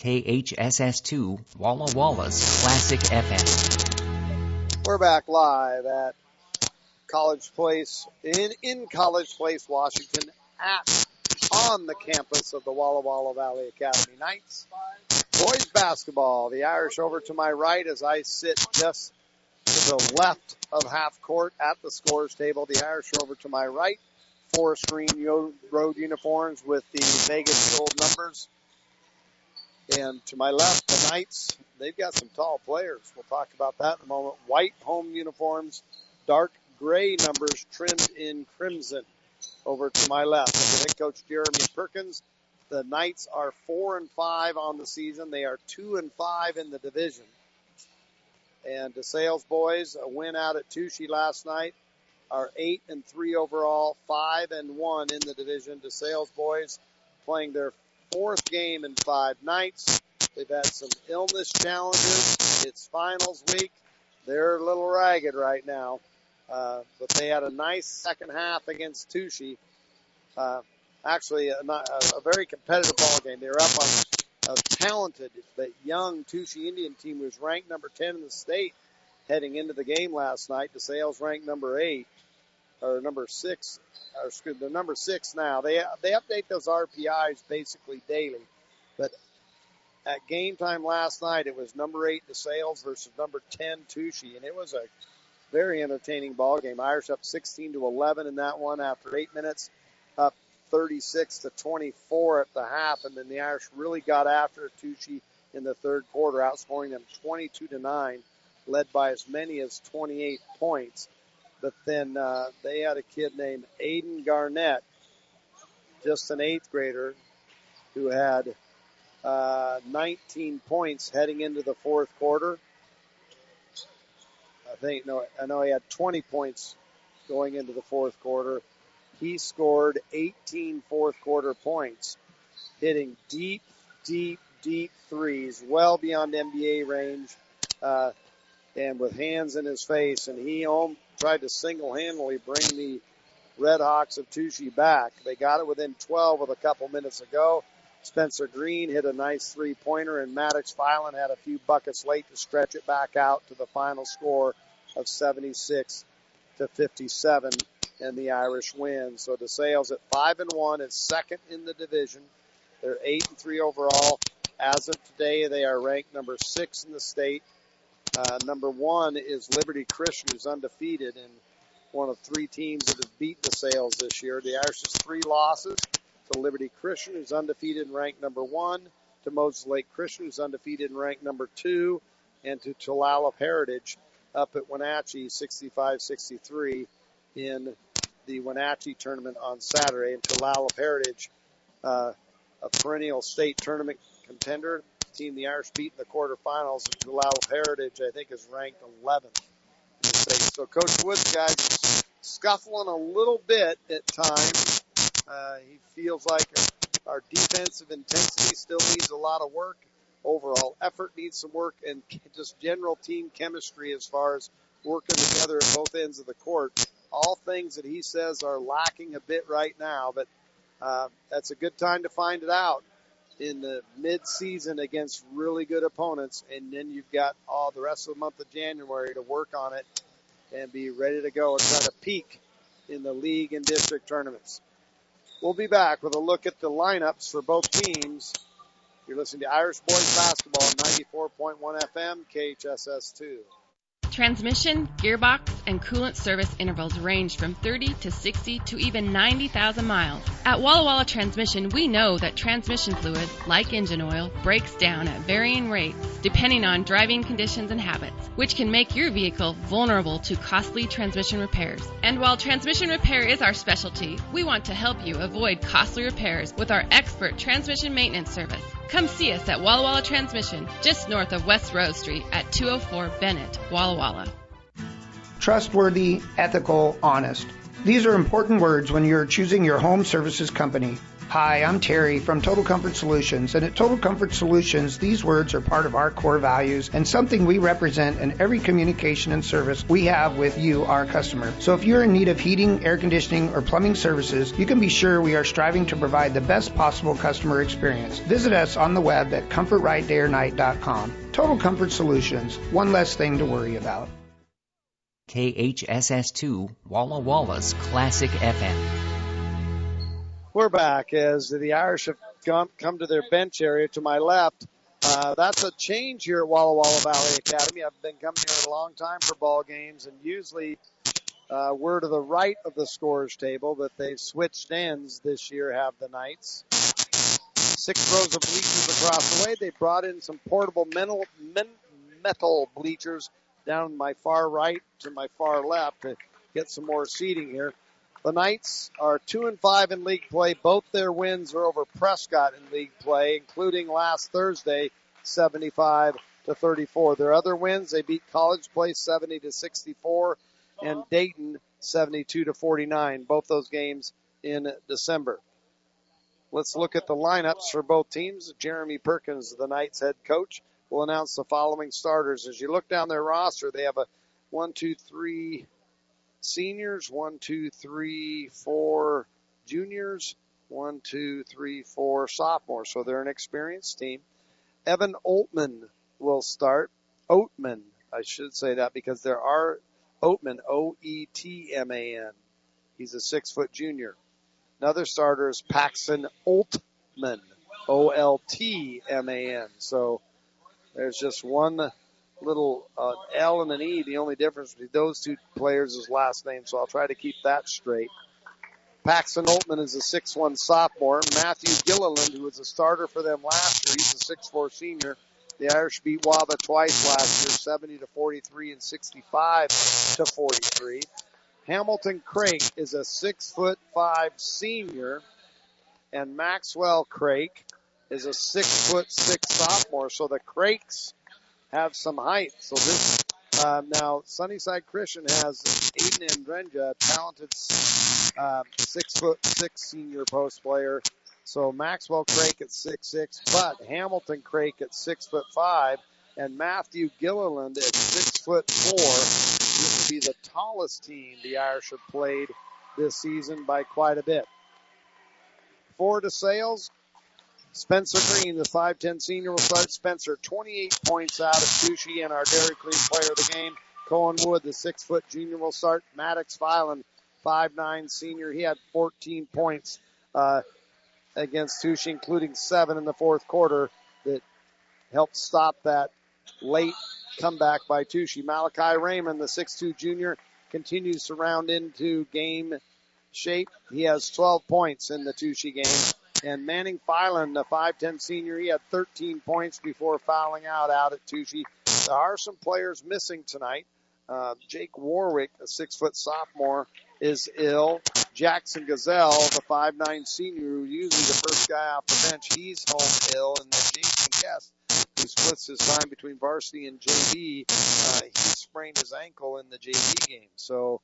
KHSS2, Walla Walla's Classic FM. We're back live at College Place, in College Place, Washington, on the campus of the Walla Walla Valley Academy Knights. Boys basketball, the Irish over to my right as I sit just to the left of half court at the scores table. The Irish over to my right, forest green road uniforms with the Vegas gold numbers. And to my left, the Knights, they've got some tall players. We'll talk about that in a moment. White home uniforms, dark gray numbers trimmed in crimson. Over to my left, the head coach Jeremy Perkins. The Knights are 4-5 on the season. They are 2-5 in the division. And DeSales boys, a win out at Touchy last night, are 8-3 overall, 5-1 in the division. DeSales boys playing their fourth game in 5 nights. They've had some illness challenges. It's finals week. They're a little ragged right now. But they had a nice second half against Touchy. Actually, a very competitive ball game. They were up on a talented but young Touchy Indian team who was ranked number 10 in the state heading into the game last night. DeSales ranked number 8 or number 6. They're number 6 now. They update those RPIs basically daily, but at game time last night it was number 8 DeSales versus number 10 Touchy, and it was a very entertaining ball game. Irish up 16-11 in that one after 8 minutes, up 36-24 at the half, and then the Irish really got after Touchy in the third quarter, outscoring them 22-9, led by as many as 28 points. But then they had a kid named Aiden Garnett, just an 8th grader, who had 19 points heading into the fourth quarter. I know he had 20 points going into the fourth quarter. He scored 18 fourth quarter points, hitting deep threes, well beyond NBA range, and with hands in his face. And he tried to single-handedly bring the Red Hawks of Touchy back. They got it within 12 with a couple minutes ago. Spencer Green hit a nice three-pointer, and Maddox Filan had a few buckets late to stretch it back out to the final score of 76-57, and the Irish win. So DeSales at 5-1 is second in the division. They're 8-3 overall. As of today, they are ranked number 6 in the state. Number 1 is Liberty Christian, who's undefeated and one of 3 teams that have beat DeSales this year. The Irish's 3 losses to Liberty Christian, who's undefeated and ranked number 1, to Moses Lake Christian, who's undefeated and ranked number 2, and to Tulalip Heritage up at Wenatchee 65-63 in the Wenatchee tournament on Saturday. And Tulalip Heritage, a perennial state tournament contender, team the Irish beat in the quarterfinals. And Tulalip Heritage, I think, is ranked 11th in the state. So Coach Wood's guys are scuffling a little bit at times. He feels like our defensive intensity still needs a lot of work. Overall effort needs some work, and just general team chemistry as far as working together at both ends of the court. All things that he says are lacking a bit right now, but that's a good time to find it out in the mid-season against really good opponents, and then you've got all the rest of the month of January to work on it and be ready to go and try to peak in the league and district tournaments. We'll be back with a look at the lineups for both teams. You're listening to Irish Boys Basketball on 94.1 FM, KHSS2. Transmission, gearbox, and coolant service intervals range from 30 to 60 to even 90,000 miles. At Walla Walla Transmission, we know that transmission fluid, like engine oil, breaks down at varying rates depending on driving conditions and habits, which can make your vehicle vulnerable to costly transmission repairs. And while transmission repair is our specialty, we want to help you avoid costly repairs with our expert transmission maintenance service. Come see us at Walla Walla Transmission, just north of West Rose Street at 204 Bennett, Walla Walla. Trustworthy, ethical, honest. These are important words when you're choosing your home services company. Hi, I'm Terry from Total Comfort Solutions, and at Total Comfort Solutions, these words are part of our core values and something we represent in every communication and service we have with you, our customer. So if you're in need of heating, air conditioning, or plumbing services, you can be sure we are striving to provide the best possible customer experience. Visit us on the web at comfortrightdayornight.com. Total Comfort Solutions, one less thing to worry about. KHSS2 Walla Walla's Classic FM. We're back as the Irish have come to their bench area to my left. That's a change here at Walla Walla Valley Academy. I've been coming here a long time for ball games, and usually we're to the right of the scorers table, but they've switched ends this year, have the Knights. 6 rows of bleachers across the way. They brought in some portable metal bleachers down my far right to my far left to get some more seating here. The Knights are 2-5 in league play. Both their wins are over Prescott in league play, including last Thursday, 75-34. Their other wins, they beat College Place 70-64 and Dayton 72-49. Both those games in December. Let's look at the lineups for both teams. Jeremy Perkins, the Knights head coach, will announce the following starters. As you look down their roster, they have a 1, 2, 3 seniors, 1, 2, 3, 4 juniors, 1, 2, 3, 4 sophomores. So they're an experienced team. Evan Oatman will start. Oatman, I should say that because there are Oatman, O-E-T-M-A-N. He's a 6-foot junior. Another starter is Paxton Oltman, O-L-T-M-A-N. So there's just one little L and an E. The only difference between those two players is last name, so I'll try to keep that straight. Paxton Oltman is a 6'1 sophomore. Matthew Gilliland, who was a starter for them last year, he's a 6'4 senior. The Irish beat Waba twice last year, 70-43 and 65-43. Hamilton Craik is a 6'5 senior, and Maxwell Craik is a 6'6 sophomore. So the Craiks have some height. So this now Sunnyside Christian has Aiden Andrenja, a talented 6'6 senior post player. So Maxwell Craik at 6'6, but Hamilton Craik at 6'5, and Matthew Gilliland at 6'4. This will be the tallest team the Irish have played this season by quite a bit. For DeSales, Spencer Green, the 5'10 senior, will start. Spencer, 28 points out of Tushy and our Dairy Queen player of the game. Cohen Wood, the 6-foot junior, will start. Maddox Filan, 5'9 senior. He had 14 points against Tushy, including 7 in the fourth quarter that helped stop that late comeback by Tushy. Malachi Raymond, the 6'2 junior, continues to round into game shape. He has 12 points in the Tushy game. And Manning Filan, the 5'10 senior, he had 13 points before fouling out at Tushy. There are some players missing tonight. Jake Warwick, a 6-foot sophomore, is ill. Jackson Gazelle, the 5'9 senior, who's usually the first guy off the bench, he's home ill. And then Jason Guest, who splits his time between varsity and JV, he sprained his ankle in the JV game. So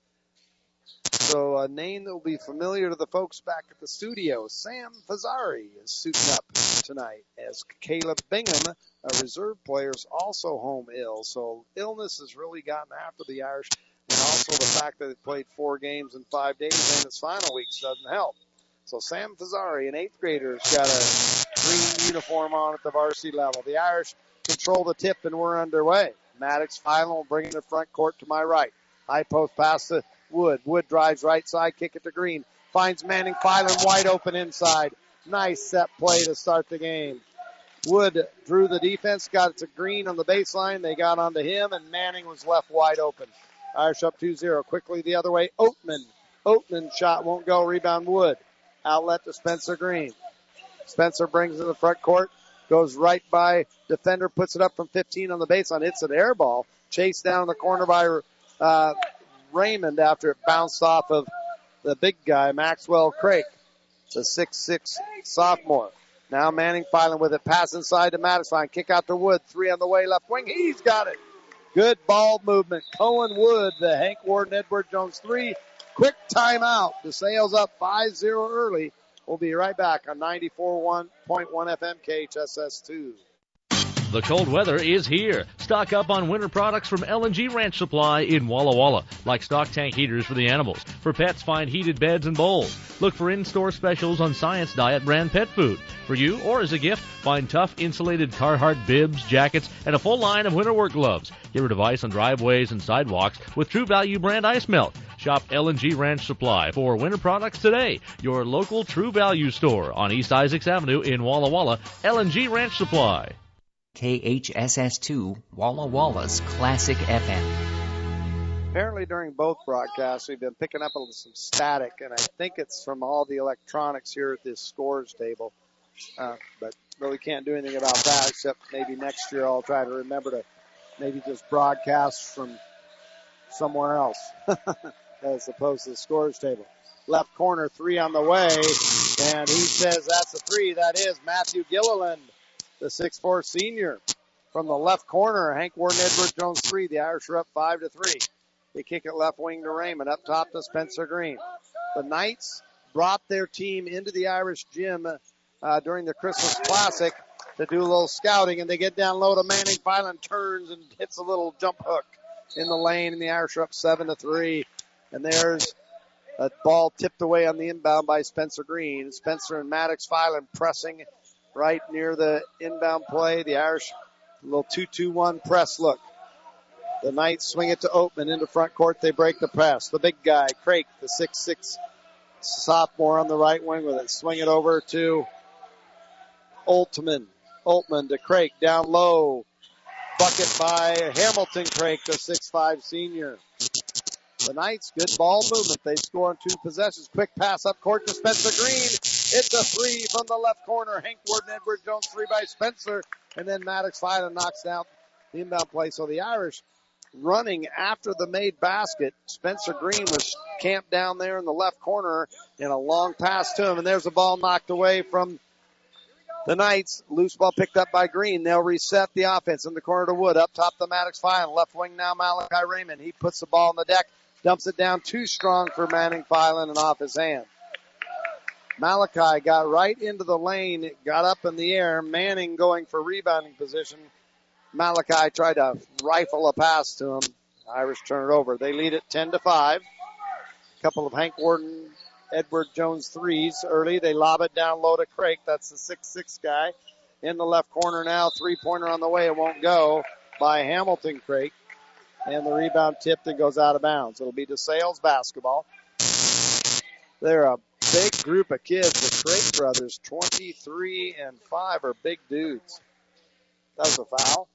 a name that will be familiar to the folks back at the studio. Sam Fazzari is suiting up tonight as Caleb Bingham, a reserve player, is also home ill. So illness has really gotten after the Irish, and also the fact that they played 4 games in 5 days and its final weeks doesn't help. So Sam Fazzari, an 8th grader, has got a green uniform on at the varsity level. The Irish control the tip, and we're underway. Maddox Filan will bring it to front court to my right. High post pass to Wood. Wood drives right side, kick it to Green. Finds Manning Filan wide open inside. Nice set play to start the game. Wood drew the defense, got it to Green on the baseline. They got onto him, and Manning was left wide open. Irish up 2-0. Quickly the other way. Oatman shot won't go. Rebound Wood. Outlet to Spencer Green. Spencer brings it to the front court. Goes right by defender, puts it up from 15 on the baseline. Hits an air ball. Chased down the corner by Raymond after it bounced off of the big guy, Maxwell Craik, the 6'6 sophomore. Now Manning Filan with it. Pass inside to Maddox. Kick out to Wood. 3 on the way, left wing. He's got it. Good ball movement. Cohen Wood, the Hank Warden Edward Jones 3. Quick timeout. DeSales up 5-0 early. We'll be right back on 94.1 FM KHSS2. The cold weather is here. Stock up on winter products from L&G Ranch Supply in Walla Walla, like stock tank heaters for the animals. For pets, find heated beds and bowls. Look for in-store specials on Science Diet brand pet food. For you or as a gift, find tough insulated Carhartt bibs, jackets, and a full line of winter work gloves. Get rid of ice on driveways and sidewalks with True Value brand ice melt. Shop L&G Ranch Supply for winter products today. Your local True Value store on East Isaacs Avenue in Walla Walla. L&G Ranch Supply. KHSS2, Walla Walla's Classic FM. Apparently during both broadcasts, we've been picking up some static, and I think it's from all the electronics here at this scores table. But really can't do anything about that, except maybe next year I'll try to remember to maybe just broadcast from somewhere else as opposed to the scores table. Left corner, 3 on the way, and he says that's a 3. That is Matthew Gilliland, the 6'4" senior. From the left corner, Hank Warden, Edward Jones 3. The Irish are up 5-3. They kick it left wing to Raymond. Up top to Spencer Green. The Knights brought their team into the Irish gym during the Christmas Classic to do a little scouting, and they get down low to Manning. Filan turns and hits a little jump hook in the lane, and the Irish are up 7-3. And there's a ball tipped away on the inbound by Spencer Green. Spencer and Maddox Filan pressing right near the inbound play. The Irish, a little 2-2-1 press look. The Knights swing it to Oatman into front court. They break the press. The big guy, Craik, the 6'6" sophomore on the right wing with it. Swing it over to Altman. Altman to Craik down low. Bucket by Hamilton Craik, the 6'5" senior. The Knights, good ball movement. They score on 2 possessions. Quick pass up court to Spencer Green. It's a 3 from the left corner. Hank Warden, Edward Jones 3 by Spencer. And then Maddox Filan knocks down the inbound play. So the Irish running after the made basket. Spencer Green was camped down there in the left corner in a long pass to him. And there's a ball knocked away from the Knights. Loose ball picked up by Green. They'll reset the offense in the corner to Wood. Up top to Maddox Filan. Left wing now Malachi Raymond. He puts the ball on the deck. Dumps it down too strong for Manning Filan and off his hand. Malachi got right into the lane. It got up in the air. Manning going for rebounding position. Malachi tried to rifle a pass to him. Irish turn it over. They lead it 10-5. A couple of Hank Warden, Edward Jones threes early. They lob it down low to Craik. That's the 6'6" guy. In the left corner now. 3-pointer on the way. It won't go by Hamilton Craik. And the rebound tipped and goes out of bounds. It'll be DeSales basketball. They're a big group of kids. The Craik brothers, 23 and 5, are big dudes. That was a foul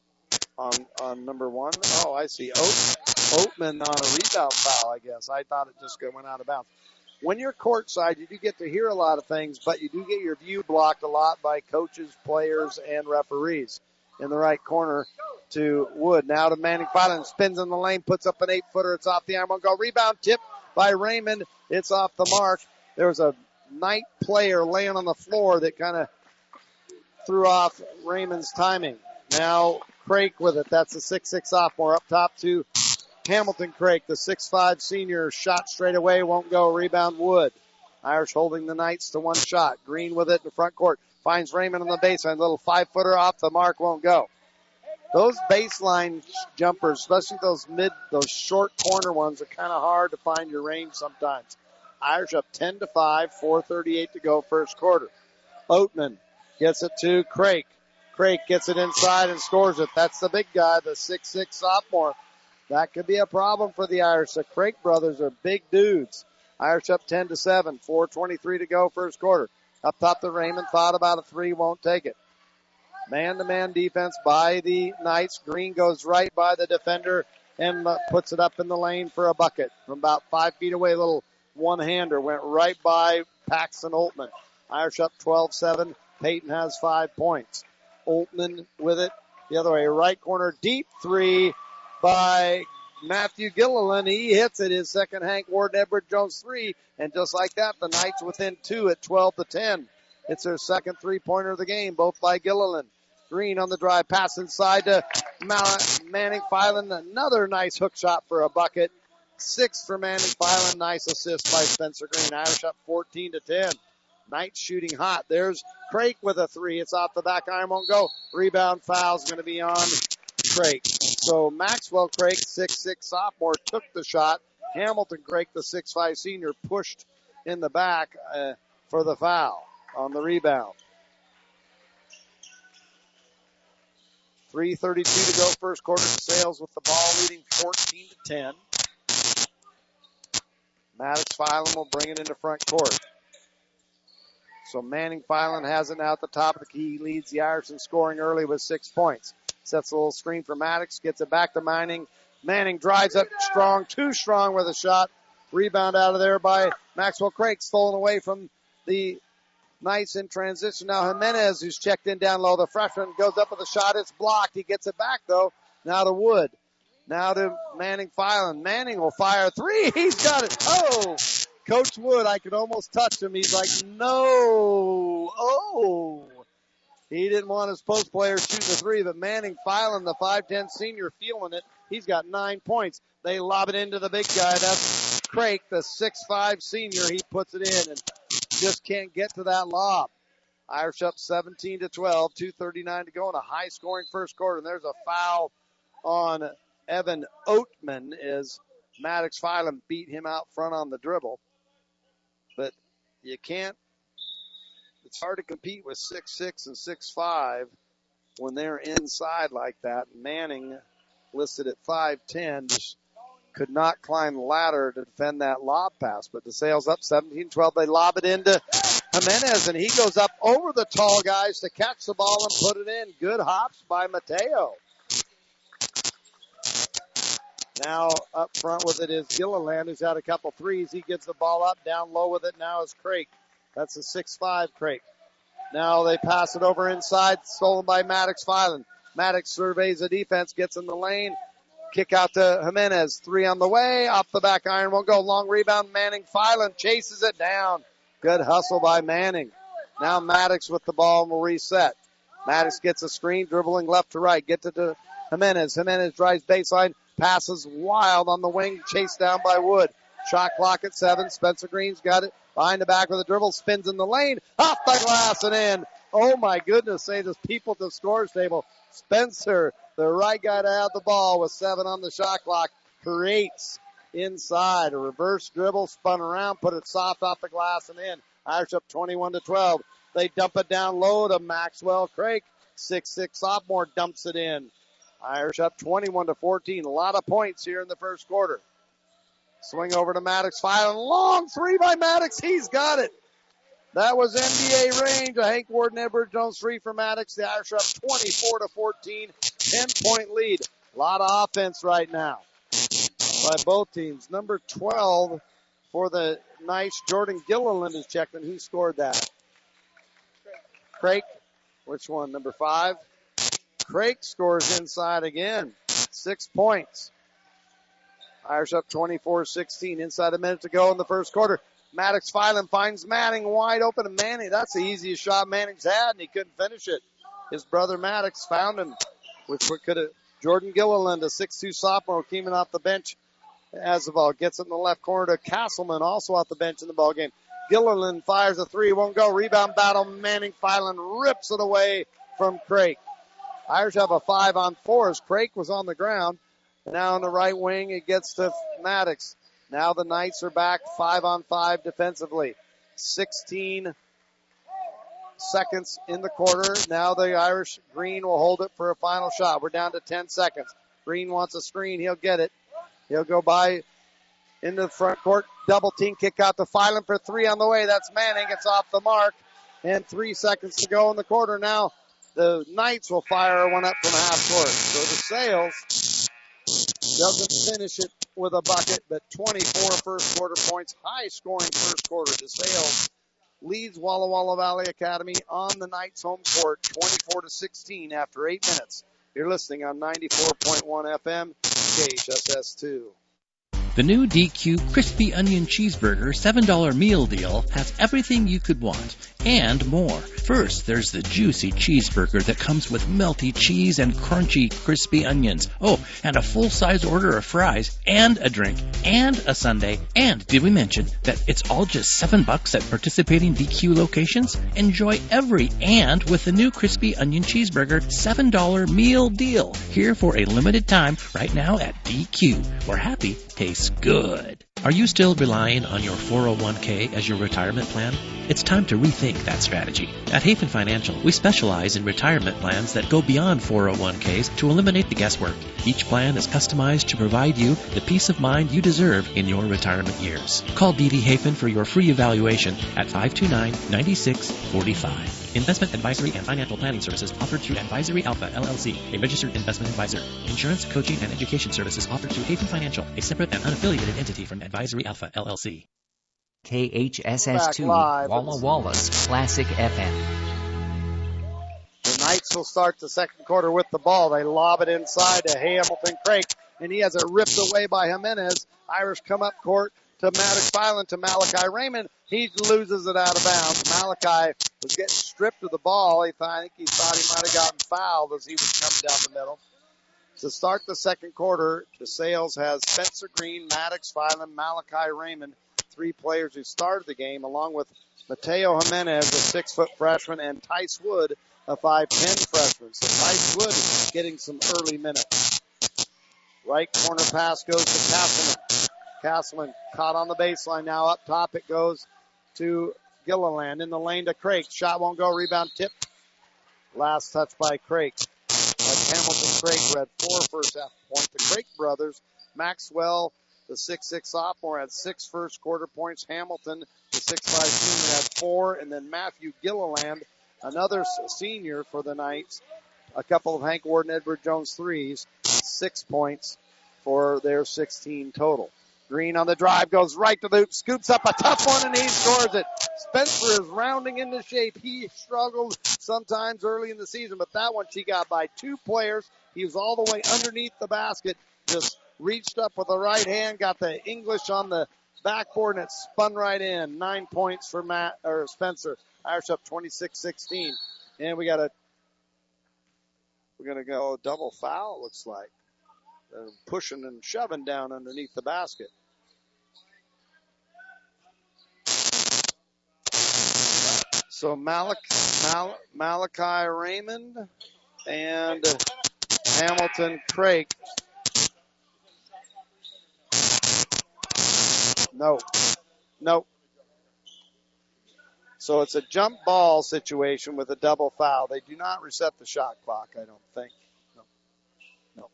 on number 1. Oh, I see. Oatman on a rebound foul, I guess. I thought it just went out of bounds. When you're courtside, you do get to hear a lot of things, but you do get your view blocked a lot by coaches, players, and referees. In the right corner to Wood. Now to Manning Filan. Spins in the lane, puts up an 8-footer. It's off the arm. Won't go. Rebound tip by Raymond. It's off the mark. There was a Knight player laying on the floor that kind of threw off Raymond's timing. Now Craik with it. That's the 6'6" sophomore. Up top to Hamilton Craik, the 6'5" senior. Shot straight away. Won't go. Rebound Wood. Irish holding the Knights to 1 shot. Green with it in the front court. Finds Raymond on the baseline. Little 5-footer off the mark. Won't go. Those baseline jumpers, especially those short corner ones, are kind of hard to find your range sometimes. Irish up 10-5, 4:38 to go first quarter. Oatman gets it to Craik. Craik gets it inside and scores it. That's the big guy, the 6'6" sophomore. That could be a problem for the Irish. The Craik brothers are big dudes. Irish up 10-7, 4:23 to go first quarter. Up top to Raymond, thought about a 3, won't take it. Man-to-man defense by the Knights. Green goes right by the defender and puts it up in the lane for a bucket. From about 5 feet away, a little one-hander went right by Paxton Altman. Irish up 12-7. Peyton has 5 points. Altman with it the other way. Right corner, deep 3 by Matthew Gilliland. He hits it, his second Hank Warden Edward Jones 3. And just like that, the Knights within 2 at 12-10. It's their second 3-pointer of the game, both by Gilliland. Green on the drive, pass inside to Manning Filan. Another nice hook shot for a bucket. 6 for Manning Filan. Nice assist by Spencer Green. Irish up 14-10. Knights shooting hot. There's Craik with a three. It's off the back iron, won't go. Rebound foul's going to be on Craik. So Maxwell Craik, 6'6" sophomore, took the shot. Hamilton Craik, the 6'5" senior, pushed in the back for the foul on the rebound. 3:32 to go, first quarter. DeSales with the ball, leading 14-10. Maddox Filan will bring it into front court. So Manning Filan has it now at the top of the key. He leads the Irish in scoring early with 6 points. Sets a little screen for Maddox, gets it back to Manning. Manning drives up strong, too strong with a shot. Rebound out of there by Maxwell Craik, stolen away from the Knights in transition. Now Jimenez, who's checked in down low, the freshman, goes up with a shot. It's blocked. He gets it back, though. Now to Wood. Now to Manning Filan. Manning will fire three. He's got it. Oh, Coach Wood, I could almost touch him. He's like, no. Oh. He didn't want his post player shooting the three, but Manning Filan, the 5'10" senior, feeling it. He's got 9 points. They lob it into the big guy. That's Craik, the 6'5" senior. He puts it in and just can't get to that lob. Irish up 17-12, 2:39 to go in a high-scoring first quarter. And there's a foul on Evan Oatman as Maddox Filan beat him out front on the dribble. But you can't. It's hard to compete with 6'6" and 6'5" when they're inside like that. Manning, listed at 5'10", just could not climb the ladder to defend that lob pass. But DeSales up 17-12. They lob it into Jimenez, and he goes up over the tall guys to catch the ball and put it in. Good hops by Mateo. Now up front with it is Gilliland, who's had a couple threes. He gets the ball up, down low with it. Now is Craik. That's a 6'5" Craik. Now they pass it over inside, stolen by Maddox Filan. Maddox surveys the defense, gets in the lane. Kick out to Jimenez. Three on the way. Off the back iron won't go. Long rebound. Manning Filan chases it down. Good hustle by Manning. Now Maddox with the ball and will reset. Maddox gets a screen, dribbling left to right. Get to Jimenez. Jimenez drives baseline. Passes wild on the wing. Chased down by Wood. Shot clock at 7. Spencer Green's got it behind the back with a dribble. Spins in the lane. Off the glass and in. Oh my goodness. Say there's people at the scores table. Spencer, the right guy to have the ball with 7 on the shot clock, creates inside. A reverse dribble, spun around, put it soft off the glass and in. Irish up 21-12. They dump it down low to Maxwell Craik. 6'6" sophomore dumps it in. Irish up 21-14. A lot of points here in the first quarter. Swing over to Maddox Filan. Long three by Maddox. He's got it. That was NBA range. A Hank Warden Edward Jones three for Maddox. The Irish are up 24-14. 10-point lead. A lot of offense right now by both teams. Number 12 for the Knights, Jordan Gilliland is checked in. Who scored that? Craik. Which one? Number 5? Craik scores inside again. 6 points. Irish up 24-16. Inside a minute to go in the first quarter. Maddox Filan finds Manning wide open. And Manning, that's the easiest shot Manning's had, and he couldn't finish it. His brother Maddox found him, which could have. Jordan Gilliland, a 6'2" sophomore, came in off the bench as the ball gets it in the left corner to Castleman, also off the bench in the ball game. Gilliland fires a three, won't go. Rebound battle. Manning Filan rips it away from Craik. Irish have a 5-on-4 as Craik was on the ground. Now on the right wing, it gets to Maddox. Now the Knights are back 5-on-5 defensively. 16 seconds in the quarter. Now the Irish, Green will hold it for a final shot. We're down to 10 seconds. Green wants a screen. He'll get it. He'll go by into the front court. Double team kick out to Filan for three on the way. That's Manning. It's off the mark. And 3 seconds to go in the quarter. Now the Knights will fire one up from half court. So DeSales doesn't finish it with a bucket, but 24 first quarter points. High scoring first quarter. DeSales leads Walla Walla Valley Academy on the Knights home court 24-16 after 8 minutes. You're listening on 94.1 FM, KHSS2. The new DQ Crispy Onion Cheeseburger $7 meal deal has everything you could want and more. First, there's the juicy cheeseburger that comes with melty cheese and crunchy crispy onions. Oh, and a full-size order of fries and a drink and a sundae. And did we mention that it's all just $7 at participating DQ locations? Enjoy every and with the new Crispy Onion Cheeseburger $7 meal deal. Here for a limited time right now at DQ, where happy tastes good. Are you still relying on your 401k as your retirement plan? It's time to rethink that strategy. At Hafen Financial, we specialize in retirement plans that go beyond 401ks to eliminate the guesswork. Each plan is customized to provide you the peace of mind you deserve in your retirement years. Call D.D. Hafen for your free evaluation at 529-9645. Investment advisory and financial planning services offered through Advisory Alpha, LLC, a registered investment advisor. Insurance, coaching, and education services offered through Hafen Financial, a separate and unaffiliated entity from Advisory Alpha, LLC. KHSS2, Walla Walla's Classic FM. The Knights will start the second quarter with the ball. They lob it inside to Hamilton Craig, and he has it ripped away by Jimenez. Irish come up court to Maddox Filan to Malachi Raymond. He loses it out of bounds. Malachi was getting stripped of the ball. I think he thought he might have gotten fouled as he was coming down the middle. To start the second quarter, DeSales has Spencer Green, Maddox Filan, Malachi Raymond, three players who started the game, along with Mateo Jimenez, a 6-foot freshman, and Tice Wood, a 5'10" freshman. So Tice Wood is getting some early minutes. Right corner pass goes to Castleman. Castleman caught on the baseline. Now up top it goes to Gilliland. In the lane to Craig. Shot won't go. Rebound tipped. Last touch by Craig. Hamilton Craig who had 4 first half points. The Craig brothers, Maxwell, the 6'6" sophomore, had 6 first quarter points. Hamilton, the 6'5" senior, had 4. And then Matthew Gilliland, another senior for the Knights, a couple of Hank Ward and Edward Jones threes, 6 points for their 16 total. Green on the drive, goes right to the hoop, scoops up a tough one, and he scores it. Spencer is rounding into shape. He struggled sometimes early in the season, but that one she got by 2 players. He was all the way underneath the basket, just reached up with the right hand, got the English on the backboard, and it spun right in. 9 points for Spencer. Irish up 26-16. And we're going to go double foul, it looks like. They're pushing and shoving down underneath the basket. So Malachi Raymond and Hamilton Craig. No. So it's a jump ball situation with a double foul. They do not reset the shot clock, I don't think. No.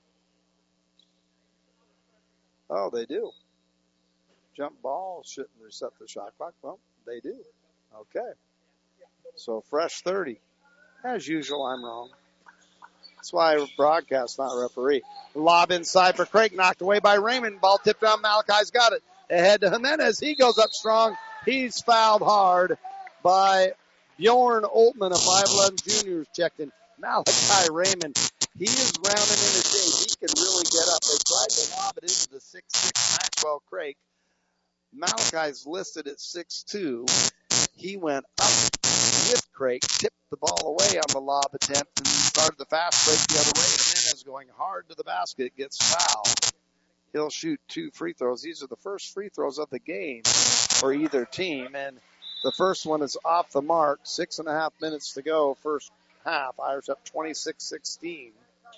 Oh, they do. Jump ball shouldn't reset the shot clock. Well, they do. Okay. So fresh 30. As usual, I'm wrong. That's why I broadcast, not referee. Lob inside for Craig, knocked away by Raymond. Ball tipped down. Malachi's got it. Ahead to Jimenez. He goes up strong. He's fouled hard by Bjorn Oltman, a 5'11" junior who's checked in. Malachi Raymond, he is rounding into shape. He can really get up. They tried to lob it into the 6'6" Maxwell Craig. Malachi's listed at 6'2". He went up with Craig, tipped the ball away on the lob attempt, and started the fast break the other way. Jimenez going hard to the basket, gets fouled. He'll shoot 2 free throws. These are the first free throws of the game for either team, and the first one is off the mark. 6.5 minutes to go, first half. Irish up 26-16.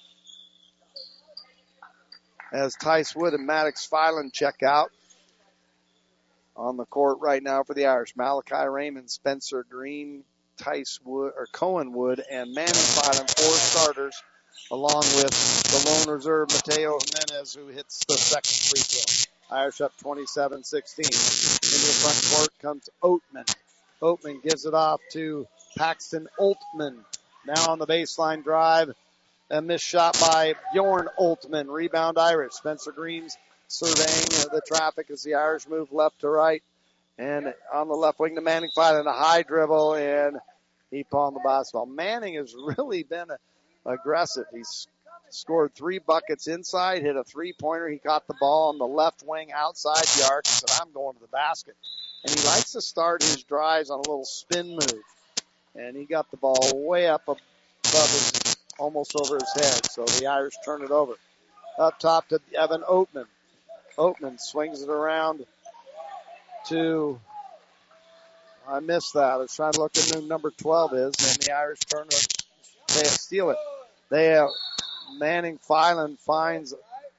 As Tice Wood and Maddox Filan check out. On the court right now for the Irish, Malachi Raymond, Spencer Green, Tice Wood, or Cohen Wood, and Manning Filan, 4 starters, along with the lone reserve Mateo Jimenez, who hits the second free throw. Irish up 27-16. Into the front court comes Oatman. Oatman gives it off to Paxton Oltman. Now on the baseline drive, a missed shot by Bjorn Oltman. Rebound Irish. Spencer Green's surveying the traffic as the Irish move left to right. And on the left wing to Manning Filan, a high dribble, and he pawned the basketball. Manning has really been aggressive. He's scored 3 buckets inside, hit a 3-pointer. He caught the ball on the left wing outside the arc and said, I'm going to the basket. And he likes to start his drives on a little spin move. And he got the ball way up above his, almost over his head. So the Irish turn it over. Up top to Evan Oatman. Oatman swings it around to, I missed that. I was trying to look at who number 12 is, and the Irish turn it, they steal it. Manning Filan finds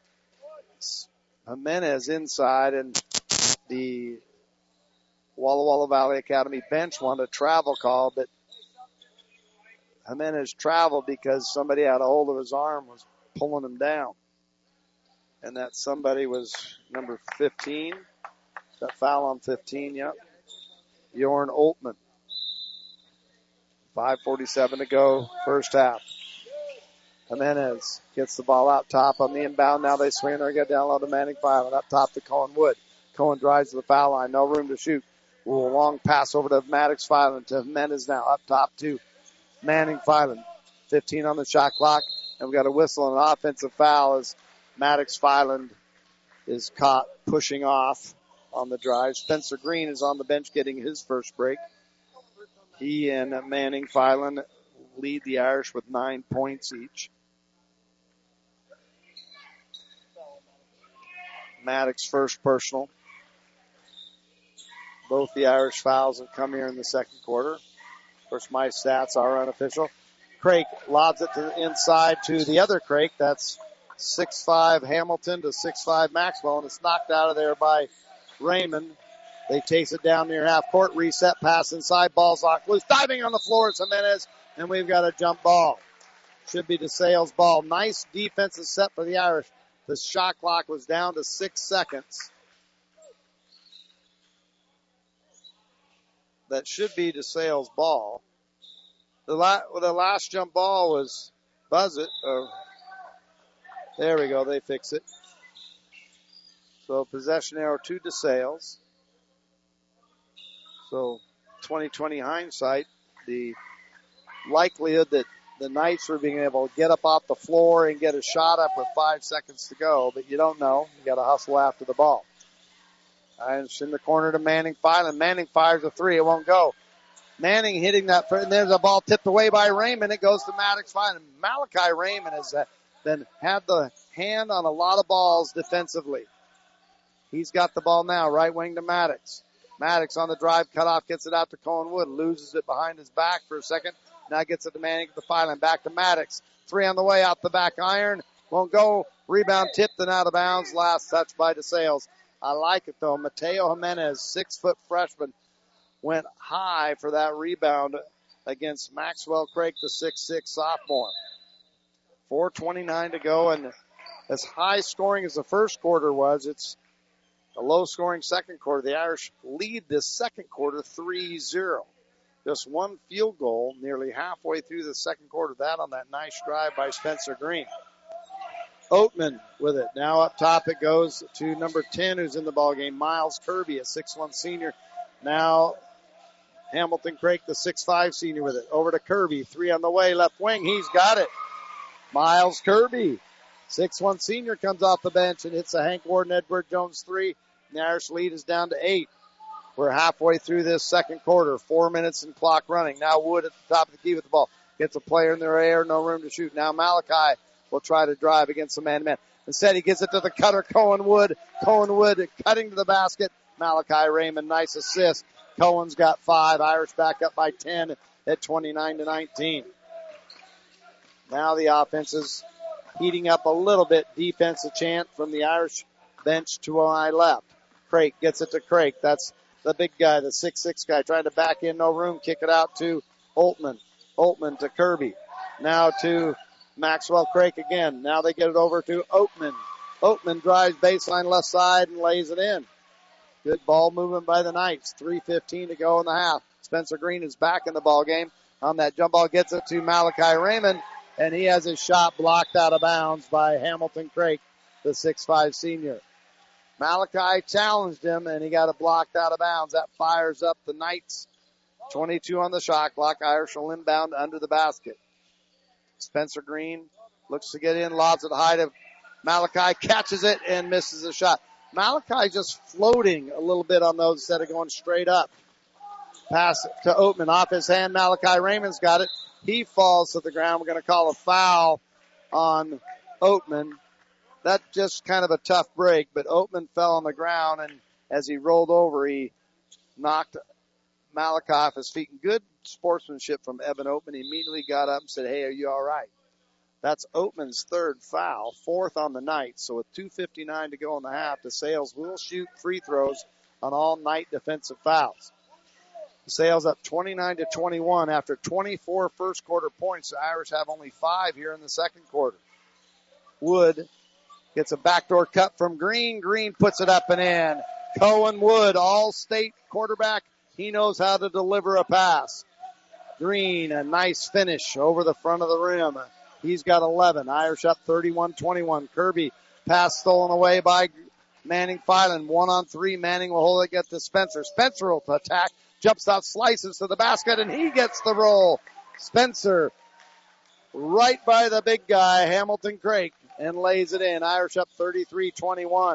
Jimenez inside, and the Walla Walla Valley Academy bench wanted a travel call, but Jimenez traveled because somebody had a hold of his arm, was pulling him down. And that somebody was number 15. That foul on 15, yep. Jorn Oltman. 5:47 to go, first half. Jimenez gets the ball out top on the inbound. Now they swing there, get down low to Manning Filan. Up top to Cohen Wood. Cohen drives to the foul line, no room to shoot. Ooh, a long pass over to Maddox Filan to Jimenez now. Up top to Manning Filan. 15 on the shot clock. And we got a whistle and an offensive foul as Maddox Filan is caught pushing off on the drive. Spencer Green is on the bench getting his first break. He and Manning Filan lead the Irish with 9 points each. Maddox first personal. Both the Irish fouls have come here in the second quarter. Of course, my stats are unofficial. Craik lobs it to the inside to the other Craik. That's 6'5" Hamilton to 6'5" Maxwell, and it's knocked out of there by Raymond. They chase it down near half court, reset pass inside, ball's off loose, diving on the floor, it's Jimenez, and we've got a jump ball. Should be DeSales' ball. Nice defensive set for the Irish. The shot clock was down to 6 seconds. That should be DeSales' ball. The last jump ball was buzz it. There we go. They fix it. So possession arrow to DeSales. So 20/20 hindsight, the likelihood that the Knights were being able to get up off the floor and get a shot up with 5 seconds to go, but you don't know. You got to hustle after the ball. It's in the corner to Manning Filan. Manning fires a 3. It won't go. Manning hitting that, and there's a ball tipped away by Raymond. It goes to Maddox Filan. Malachi Raymond has had the hand on a lot of balls defensively. He's got the ball now, right wing to Maddox. Maddox on the drive, cut off, gets it out to Cohen Wood, loses it behind his back for a second. Now gets it to Manning to Filan, back to Maddox. 3 on the way, out the back iron. Won't go. Rebound tipped and out of bounds. Last touch by DeSales. I like it though. Mateo Jimenez, 6-foot freshman, went high for that rebound against Maxwell Craik, the 6'6" sophomore. 4:29 to go, and as high scoring as the first quarter was, it's a low scoring second quarter. The Irish lead this second quarter 3-0. Just one field goal nearly halfway through the second quarter. That on that nice drive by Spencer Green. Oatman with it. Now up top it goes to number 10 who's in the ballgame, Miles Kirby, a 6'1" senior. Now Hamilton Craik, the 6'5" senior with it. Over to Kirby. 3 on the way, left wing. He's got it. Miles Kirby, 6'1" senior, comes off the bench and hits a Hank Warden Edward Jones 3. The Irish lead is down to 8. We're halfway through this second quarter. 4 minutes and clock running. Now Wood at the top of the key with the ball. Gets a player in their air, no room to shoot. Now Malachi will try to drive against the man-to-man. Instead, he gives it to the cutter, Cohen Wood. Cohen Wood cutting to the basket. Malachi Raymond, nice assist. Cohen's got 5. Irish back up by 10 at 29-19. Now the offense is heating up a little bit. Defensive chant from the Irish bench to my left. Craik gets it to Craik. That's the big guy, the 6'6" guy, trying to back in, no room. Kick it out to Oltman. Oltman to Kirby. Now to Maxwell Craik again. Now they get it over to Oatman. Oatman drives baseline left side and lays it in. Good ball movement by the Knights. 3:15 to go in the half. Spencer Green is back in the ball game. On that jump ball, gets it to Malachi Raymond, and he has his shot blocked out of bounds by Hamilton Craik, the 6'5" senior. Malachi challenged him, and he got it blocked out of bounds. That fires up the Knights. 22 on the shot clock. Irish will inbound under the basket. Spencer Green Looks to get in, lobs it high to Malachi, catches it and misses the shot. Malachi just floating a little bit on those instead of going straight up. Pass to Oatman off his hand. Malachi Raymond's got it. He falls to the ground. We're going to call a foul on Oatman. That's just kind of a tough break, but Oatman fell on the ground, and as he rolled over, he knocked Malachi off his feet. Good sportsmanship from Evan Oatman. He immediately got up and said, "Hey, are you all right?" That's Oatman's third foul, fourth on the night. So with 2:59 to go in the half, DeSales will shoot free throws on all night defensive fouls. DeSales up 29-21 after 24 first quarter points. The Irish have only 5 here in the second quarter. Wood gets a backdoor cut from Green. Green puts it up and in. Cohen Wood, all-state quarterback. He knows how to deliver a pass. Green, a nice finish over the front of the rim. He's got 11. Irish up 31-21. Kirby, pass stolen away by Manning Filan. 1-on-3. Manning will hold it, get to Spencer. Spencer will attack. Jumps out, slices to the basket, and he gets the roll. Spencer right by the big guy, Hamilton Craik, and lays it in. Irish up 33-21.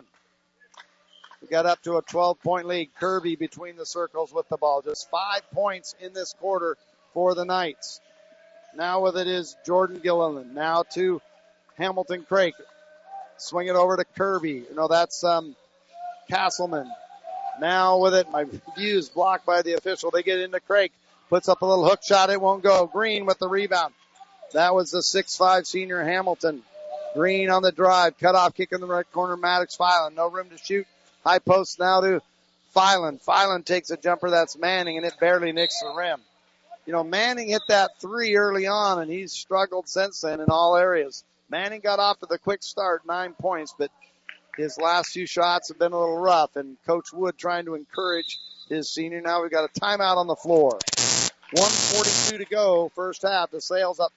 We got up to a 12-point lead. Kirby between the circles with the ball. Just 5 points in this quarter for the Knights. Now with it is Jordan Gilliland. Now to Hamilton Craik. Swing it over to Kirby. No, that's Castleman. Now with it, my view's blocked by the official. They get into Craik. Puts up a little hook shot. It won't go. Green with the rebound. That was the 6'5 senior Hamilton. Green on the drive. Cut off, kick in the right corner. Maddox Filan. No room to shoot. High post now to Filan. Filan takes a jumper. That's Manning, and it barely nicks the rim. You know, Manning hit that 3 early on, and he's struggled since then in all areas. Manning got off to the quick start, 9 points, but his last few shots have been a little rough, and Coach Wood trying to encourage his senior. Now we've got a timeout on the floor. 1:42 to go, first half. DeSales up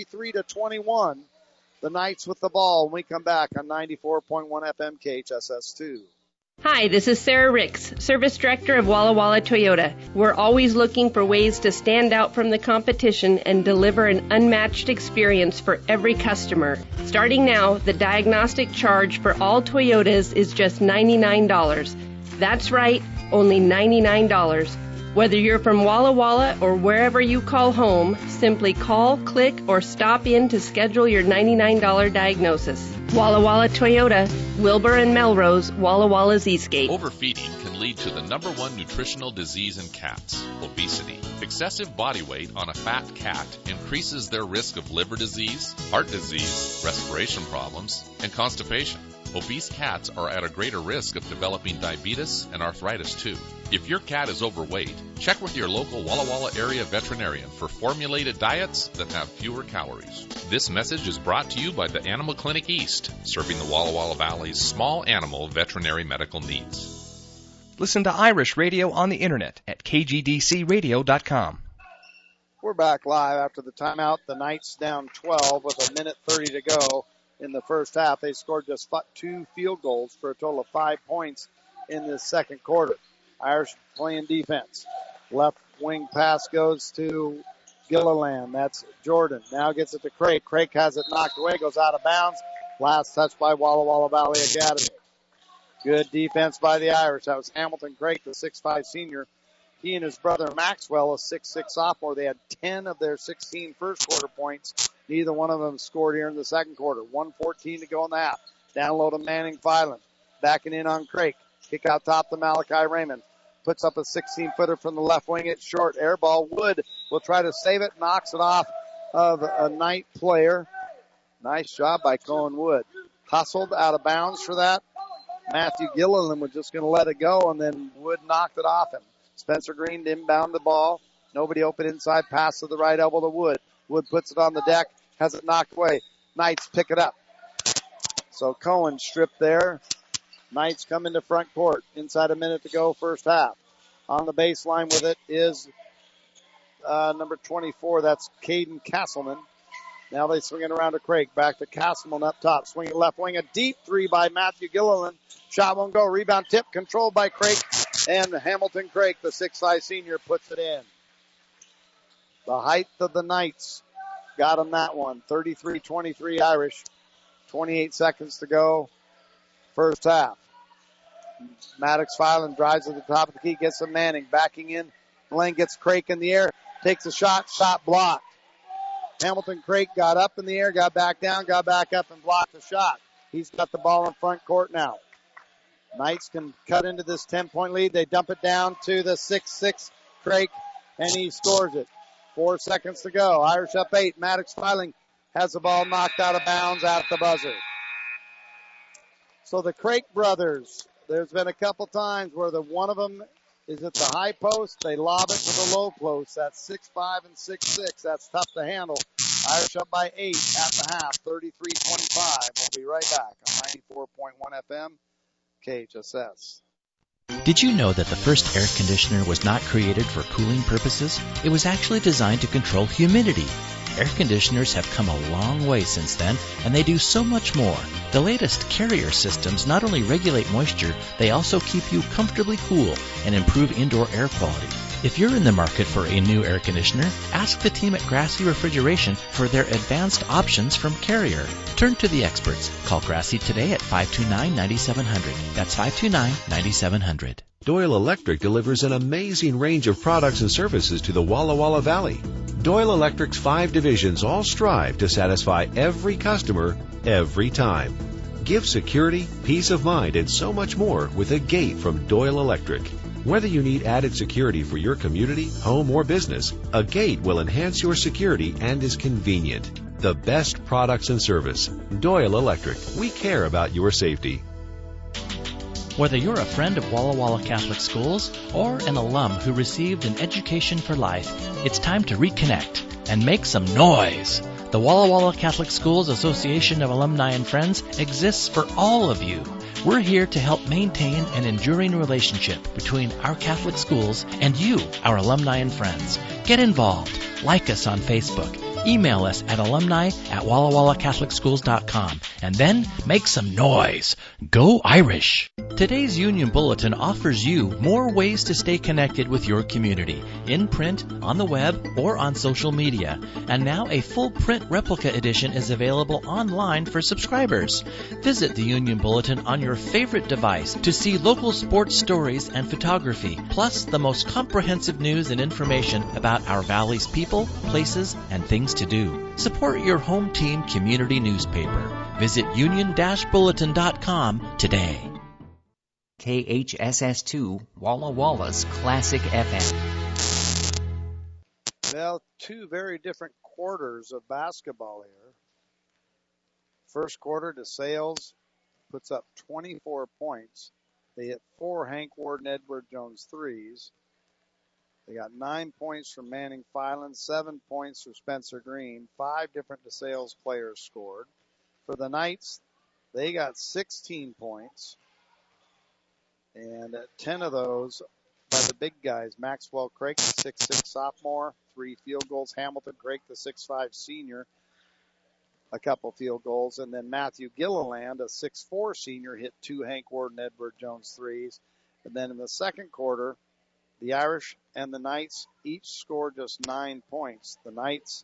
33-21. The Knights with the ball when we come back on 94.1 FM KHSS2. Hi, this is Sarah Ricks, Service Director of Walla Walla Toyota. We're always looking for ways to stand out from the competition and deliver an unmatched experience for every customer. Starting now, the diagnostic charge for all Toyotas is just $99. That's right, only $99. Whether you're from Walla Walla or wherever you call home, simply call, click, or stop in to schedule your $99 diagnosis. Walla Walla Toyota, Wilbur and Melrose, Walla Walla's Eastgate. Overfeeding can lead to the #1 nutritional disease in cats, obesity. Excessive body weight on a fat cat increases their risk of liver disease, heart disease, respiration problems, and constipation. Obese cats are at a greater risk of developing diabetes and arthritis too. If your cat is overweight, check with your local Walla Walla area veterinarian for formulated diets that have fewer calories. This message is brought to you by the Animal Clinic East, serving the Walla Walla Valley's small animal veterinary medical needs. Listen to Irish Radio on the internet at kgdcradio.com. We're back live after the timeout. The Knights down 12 with 1:30 to go in the first half. They scored just 2 field goals for a total of 5 points in this second quarter. Irish playing defense. Left wing pass goes to Gilliland. That's Jordan. Now gets it to Craik. Craik has it knocked away, goes out of bounds. Last touch by Walla Walla Valley Academy. Good defense by the Irish. That was Hamilton Craik, the 6'5 senior. He and his brother Maxwell, a 6'6 sophomore. They had 10 of their 16 first quarter points. Neither one of them scored here in the second quarter. 1:14 to go in the half. Down low to Manning Filan. Backing in on Craik. Kick out top to Malachi Raymond. Puts up a 16-footer from the left wing. It's short. Air ball. Wood will try to save it. Knocks it off of a Knight player. Nice job by Cohen Wood. Hustled out of bounds for that. Matthew Gilliland was just going to let it go, and then Wood knocked it off him. Spencer Green inbound the ball. Nobody open inside. Pass to the right elbow to Wood. Wood puts it on the deck. Has it knocked away. Knights pick it up. So Cohen stripped there. Knights come into front court. Inside a minute to go, first half. On the baseline with it is number 24. That's Caden Castleman. Now they swing it around to Craik. Back to Castleman up top. Swing it left wing. A deep three by Matthew Gilliland. Shot won't go. Rebound tip controlled by Craik. And Hamilton Craik, the 6'5 senior, puts it in. The height of the Knights got him that one. 33-23 Irish. 28 seconds to go. First half. Maddox Filan drives to the top of the key, gets some Manning. Backing in. Lane gets Craik in the air. Takes a shot. Shot blocked. Hamilton Craik got up in the air, got back down, got back up and blocked the shot. He's got the ball in front court now. Knights can cut into this 10-point lead. They dump it down to the 6'6" Craik, and he scores it. 4 seconds to go. Irish up 8. Maddox Filing has the ball knocked out of bounds at the buzzer. So the Craik brothers, there's been a couple times where the one of them is at the high post. They lob it to the low post. That's 6'5" and 6'6". That's tough to handle. Irish up by 8 at the half, 33-25. We'll be right back on 94.1 FM, KHSS. Did you know that the first air conditioner was not created for cooling purposes? It was actually designed to control humidity. Air conditioners have come a long way since then, and they do so much more. The latest Carrier systems not only regulate moisture, they also keep you comfortably cool and improve indoor air quality. If you're in the market for a new air conditioner, ask the team at Grassy Refrigeration for their advanced options from Carrier. Turn to the experts. Call Grassy today at 529-9700. That's 529-9700. Doyle Electric delivers an amazing range of products and services to the Walla Walla Valley. Doyle Electric's 5 divisions all strive to satisfy every customer, every time. Give security, peace of mind, and so much more with a gate from Doyle Electric. Whether you need added security for your community, home, or business, a gate will enhance your security and is convenient. The best products and service. Doyle Electric. We care about your safety. Whether you're a friend of Walla Walla Catholic Schools or an alum who received an education for life, it's time to reconnect and make some noise. The Walla Walla Catholic Schools Association of Alumni and Friends exists for all of you. We're here to help maintain an enduring relationship between our Catholic schools and you, our alumni and friends. Get involved. Like us on Facebook. Email us at alumni@wallawallacatholicschools.com and then make some noise. Go Irish! Today's Union Bulletin offers you more ways to stay connected with your community, in print, on the web, or on social media. And now a full print replica edition is available online for subscribers. Visit the Union Bulletin on your favorite device to see local sports stories and photography, plus the most comprehensive news and information about our valley's people, places, and things to do. Support your home team community newspaper. Visit union-bulletin.com today. KHSS2 Walla Walla's Classic FM. Well, 2 very different quarters of basketball here. First quarter, DeSales puts up 24 points. They hit 4 Hank Ward and Edward Jones threes. They got 9 points from Manning Filan, 7 points from Spencer Green. 5 different DeSales players scored. For the Knights, they got 16 points. And 10 of those by the big guys. Maxwell Craik, the 6'6" sophomore, 3 field goals. Hamilton Craik, the 6'5" senior, a couple field goals. And then Matthew Gilliland, a 6'4" senior, hit 2 Hank Ward and Edward Jones threes. And then in the second quarter, the Irish and the Knights each scored just 9 points. The Knights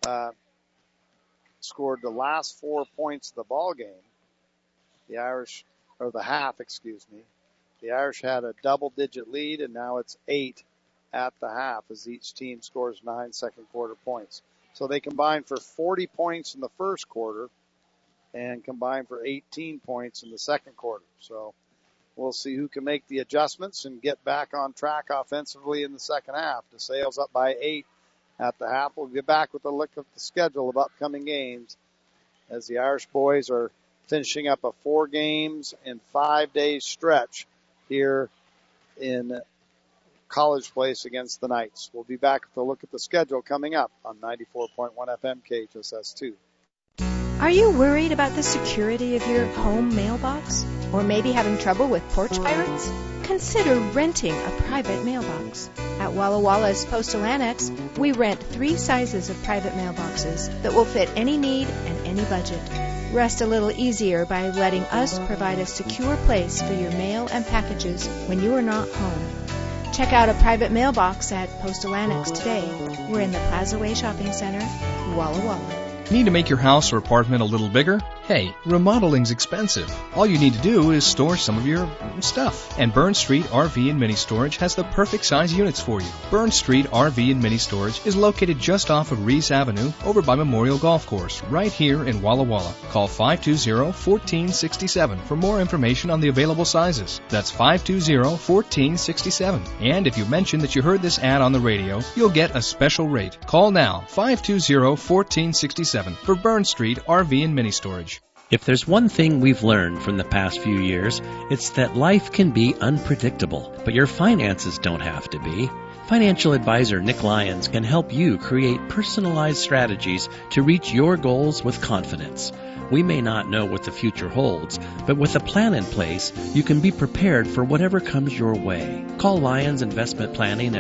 scored the last 4 points of the ball game. The Irish, or the half, excuse me. The Irish had a double-digit lead, and now it's 8 at the half as each team scores 9 second-quarter points. So they combined for 40 points in the first quarter and combined for 18 points in the second quarter. So we'll see who can make the adjustments and get back on track offensively in the second half. DeSales up by 8 at the half. We'll get back with a look at the schedule of upcoming games as the Irish boys are finishing up a 4 games and 5 days stretch here in College Place against the Knights. We'll be back with a look at the schedule coming up on 94.1 FM KHSS2. Are you worried about the security of your home mailbox? Or maybe having trouble with porch pirates? Consider renting a private mailbox. At Walla Walla's Postal Annex, we rent 3 sizes of private mailboxes that will fit any need and any budget. Rest a little easier by letting us provide a secure place for your mail and packages when you are not home. Check out a private mailbox at Postal Annex today. We're in the Plaza Way Shopping Center, Walla Walla. Need to make your house or apartment a little bigger? Hey, remodeling's expensive. All you need to do is store some of your stuff. And Burn Street RV and Mini Storage has the perfect size units for you. Burn Street RV and Mini Storage is located just off of Reese Avenue over by Memorial Golf Course, right here in Walla Walla. Call 520-1467 for more information on the available sizes. That's 520-1467. And if you mention that you heard this ad on the radio, you'll get a special rate. Call now, 520-1467 for Burn Street RV and Mini Storage. If there's one thing we've learned from the past few years, it's that life can be unpredictable, but your finances don't have to be. Financial advisor Nick Lyons can help you create personalized strategies to reach your goals with confidence. We may not know what the future holds, but with a plan in place, you can be prepared for whatever comes your way. Call Lyons Investment Planning at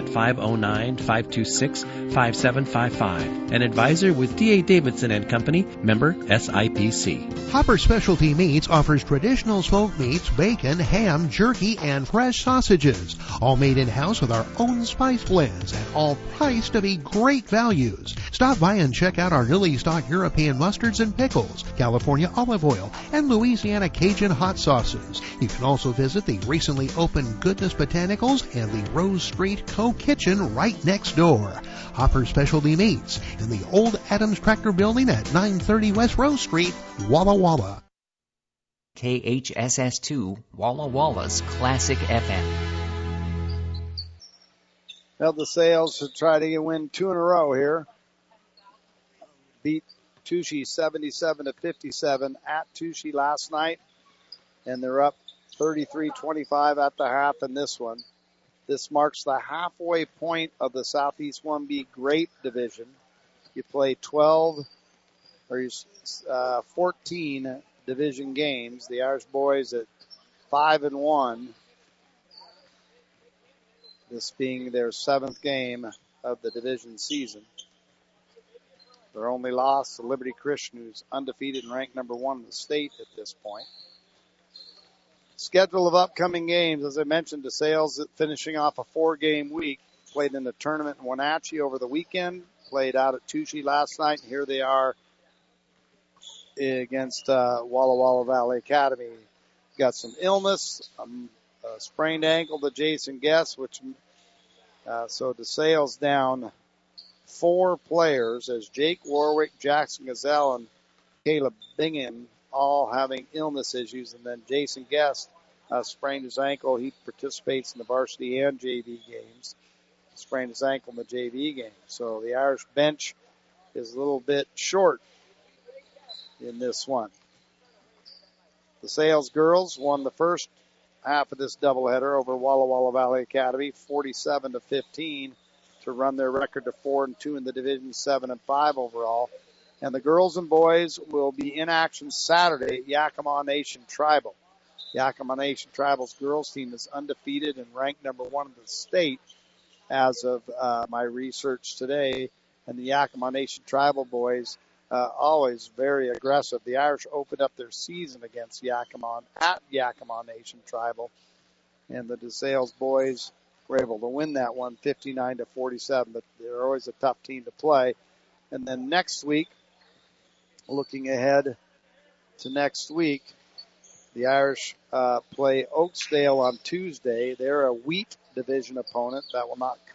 509-526-5755. An advisor with D.A. Davidson & Company, member SIPC. Hopper Specialty Meats offers traditional smoked meats, bacon, ham, jerky, and fresh sausages. All made in-house with our own spice blends and all priced to be great values. Stop by and check out our newly stocked European mustards and pickles, California olive oil, and Louisiana Cajun hot sauces. You can also visit the recently opened Goodness Botanicals and the Rose Street Co-Kitchen right next door. Hopper Specialty Meats in the old Adams Tractor Building at 930 West Rose Street, Walla Walla. KHSS2, Walla Walla's Classic FM. Well, the Sales should try to win 2 in a row here. Beat Touchy 77-57 at Touchy last night, and they're up 33-25 at the half in this one. This marks the halfway point of the Southeast 1B Grape Division. You play 14 division games. The Irish boys at 5-1. This being their 7th game of the division season. Their only loss to Liberty Christian, who's undefeated and ranked number 1 in the state at this point. Schedule of upcoming games, as I mentioned, DeSales finishing off a 4-game week. Played in the tournament in Wenatchee over the weekend. Played out at Touchy last night. And here they are against Walla Walla Valley Academy. Got some illness, a sprained ankle to Jason Guest, so DeSales down 4 players as Jake Warwick, Jackson Gazelle, and Caleb Bingham all having illness issues. And then Jason Guest sprained his ankle. He participates in the varsity and JV games. Sprained his ankle in the JV game. So the Irish bench is a little bit short in this one. The Sales girls won the first half of this doubleheader over Walla Walla Valley Academy, 47-15, to run their record to 4-2 in the division, 7-5 overall. And the girls and boys will be in action Saturday at Yakima Nation Tribal. Yakima Nation Tribal's girls team is undefeated and ranked number 1 in the state as of my research today. And the Yakima Nation Tribal boys, always very aggressive. The Irish opened up their season against Yakima at Yakima Nation Tribal. And the DeSales boys were able to win that one 59-47, but they're always a tough team to play. And then next week, looking ahead to next week, the Irish play Oakesdale on Tuesday. They're a wheat division opponent that will not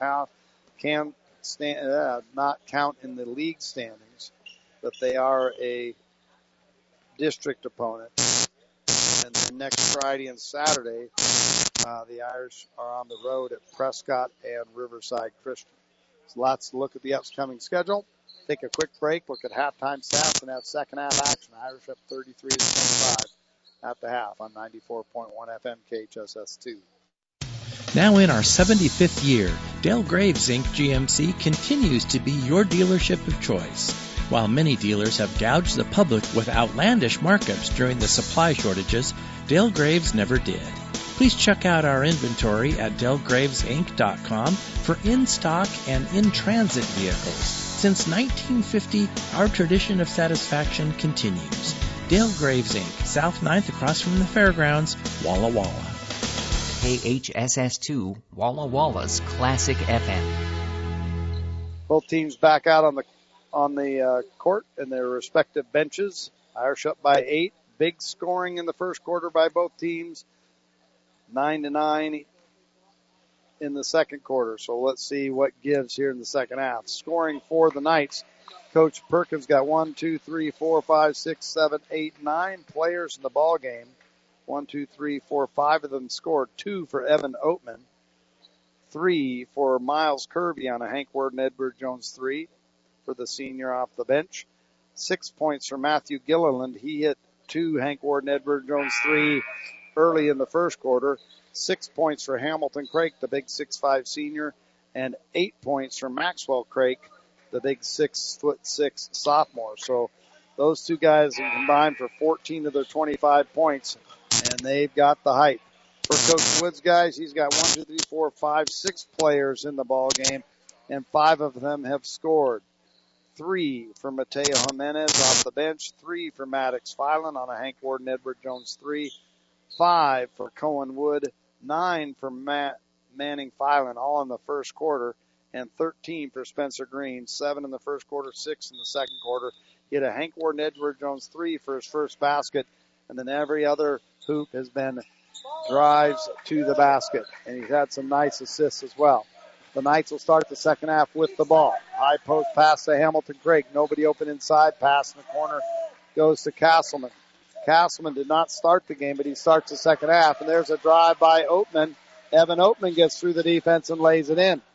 count in the league standings, but they are a district opponent. And then next Friday and Saturday, the Irish are on the road at Prescott and Riverside Christian. So lots to look at the upcoming schedule. Take a quick break, look at halftime stats, and have second half action. Irish up 33-25 at the half on 94.1 FM KHSS2. Now in our 75th year, Dale Graves Inc. GMC continues to be your dealership of choice. While many dealers have gouged the public with outlandish markups during the supply shortages, Dale Graves never did. Please check out our inventory at DaleGravesInc.com for in-stock and in-transit vehicles. Since 1950, our tradition of satisfaction continues. Dale Graves Inc., South 9th across from the fairgrounds, Walla Walla. KHSS2, Walla Walla's Classic FM. Both teams back out on the on the court and their respective benches. Irish up by 8. Big scoring in the first quarter by both teams. 9-9 in the second quarter. So let's see what gives here in the second half. Scoring for the Knights. Coach Perkins got 1, 2, 3, 4, 5, 6, 7, 8, 9 players in the ball game. 1, 2, 3, 4, 5 of them scored. 2 for Evan Oatman. 3 for Miles Kirby on a Hank Ward and Edward Jones 3 for the senior off the bench. 6 points for Matthew Gilliland. He hit 2 Hank Ward and Edward Jones 3 early in the first quarter. 6 points for Hamilton Craik, the big 6'5" senior, and 8 points for Maxwell Craik, the big 6'6" sophomore. So those two guys combined for 14 of their 25 points, and they've got the height. For Coach Woods, guys, he's got 1, 2, 3, 4, 5, 6 players in the ball game, and 5 of them have scored. 3 for Mateo Jimenez off the bench, 3 for Maddox Filan on a Hank Ward and Edward Jones 3, 5 for Cohen Wood, 9 for Manning Filan, all in the first quarter, and 13 for Spencer Green, 7 in the first quarter, 6 in the second quarter. He had a Hank Ward and Edward Jones 3 for his first basket, and then every other hoop has been drives to the basket, and he's had some nice assists as well. The Knights will start the second half with the ball. High post pass to Hamilton Craik. Nobody open inside. Pass in the corner goes to Castleman. Castleman did not start the game, but he starts the second half, and there's a drive by Oatman. Evan Oatman gets through the defense and lays it in.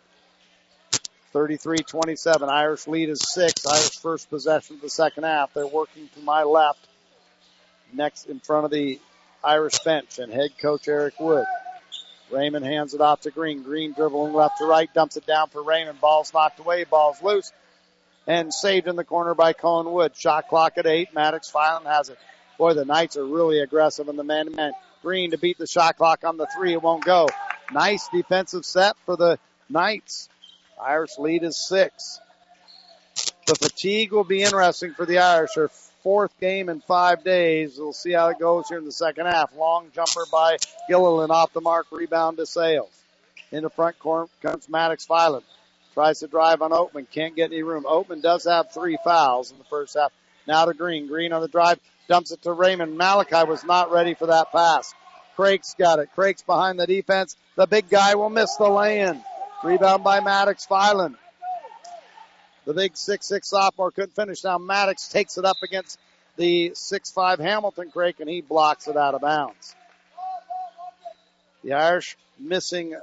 33-27. Irish lead is 6. Irish first possession of the second half. They're working to my left, next in front of the Irish bench, and head coach Eric Wood. Raymond hands it off to Green. Green dribbling left to right, dumps it down for Raymond. Ball's knocked away, ball's loose, and saved in the corner by Cohen Wood. Shot clock at 8. Maddox Filan has it. Boy, the Knights are really aggressive in the man-to-man. Green to beat the shot clock on the 3. It won't go. Nice defensive set for the Knights. Irish lead is 6. The fatigue will be interesting for the Irish. Their 4th game in 5 days. We'll see how it goes here in the second half. Long jumper by Gilliland off the mark. Rebound to Sales. In the front corner comes Maddox Filan. Tries to drive on Oatman. Can't get any room. Oatman does have 3 fouls in the first half. Now to Green. Green on the drive. Dumps it to Raymond. Malachi was not ready for that pass. Craik's got it. Craik's behind the defense. The big guy will miss the lay-in. Rebound by Maddox Filan. The big 6'6" sophomore couldn't finish. Now Maddox takes it up against the 6'5" Hamilton Craik, and he blocks it out of bounds. The Irish missing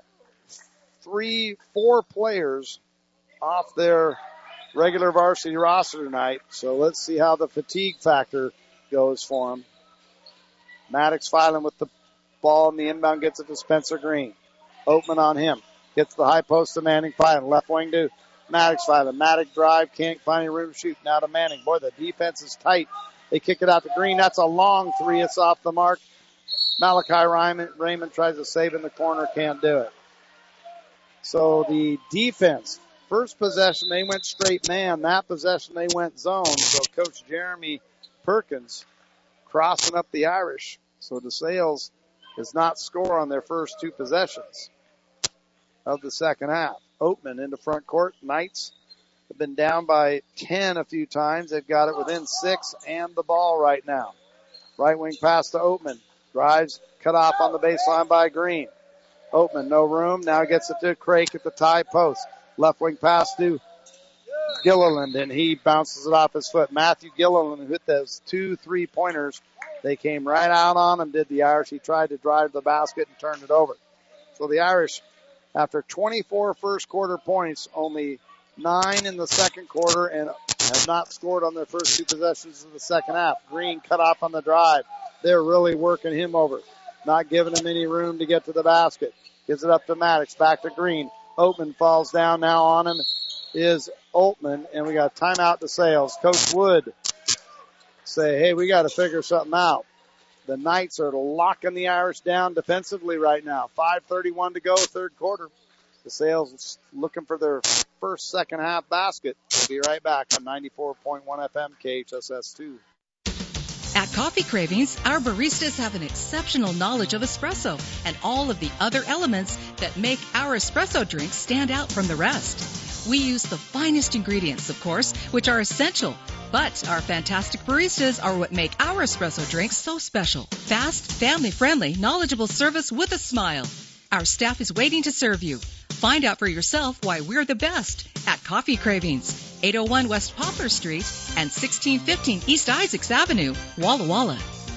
4 players off their regular varsity roster tonight. So let's see how the fatigue factor goes for them. Maddox Filan with the ball in the inbound, gets it to Spencer Green. Oatman on him. Gets the high post to Manning Filan. Left wing to Maddox Filan. Maddox drive. Can't find any room to shoot. Now to Manning. Boy, the defense is tight. They kick it out to Green. That's a long 3. It's off the mark. Malachi Raymond tries to save in the corner. Can't do it. So the defense, first possession, they went straight man. That possession, they went zone. So Coach Jeremy Perkins crossing up the Irish. So DeSales does not score on their first 2 possessions of the second half. Oatman into front court. Knights have been down by 10 a few times. They've got it within 6 and the ball right now. Right wing pass to Oatman. Drives, cut off on the baseline by Green. Oatman, no room. Now gets it to Craik at the tie post. Left wing pass to Gilliland, and he bounces it off his foot. Matthew Gilliland hit those 2 3-pointers. They came right out on him, did the Irish. He tried to drive the basket and turned it over. So the Irish, after 24 first quarter points, only 9 in the second quarter, and have not scored on their first 2 possessions of the second half. Green cut off on the drive. They're really working him over, not giving him any room to get to the basket. Gives it up to Maddox, back to Green. Oatman falls down. Now on him is Oatman, and we got timeout to Sales. Coach Wood say, hey, we got to figure something out. The Knights are locking the Irish down defensively right now. 5:31 to go, third quarter. The Sales looking for their first second half basket. We'll be right back on 94.1 FM KHSS2. At Coffee Cravings, our baristas have an exceptional knowledge of espresso and all of the other elements that make our espresso drinks stand out from the rest. We use the finest ingredients, of course, which are essential. But our fantastic baristas are what make our espresso drinks so special. Fast, family-friendly, knowledgeable service with a smile. Our staff is waiting to serve you. Find out for yourself why we're the best at Coffee Cravings, 801 West Poplar Street and 1615 East Isaacs Avenue, Walla Walla.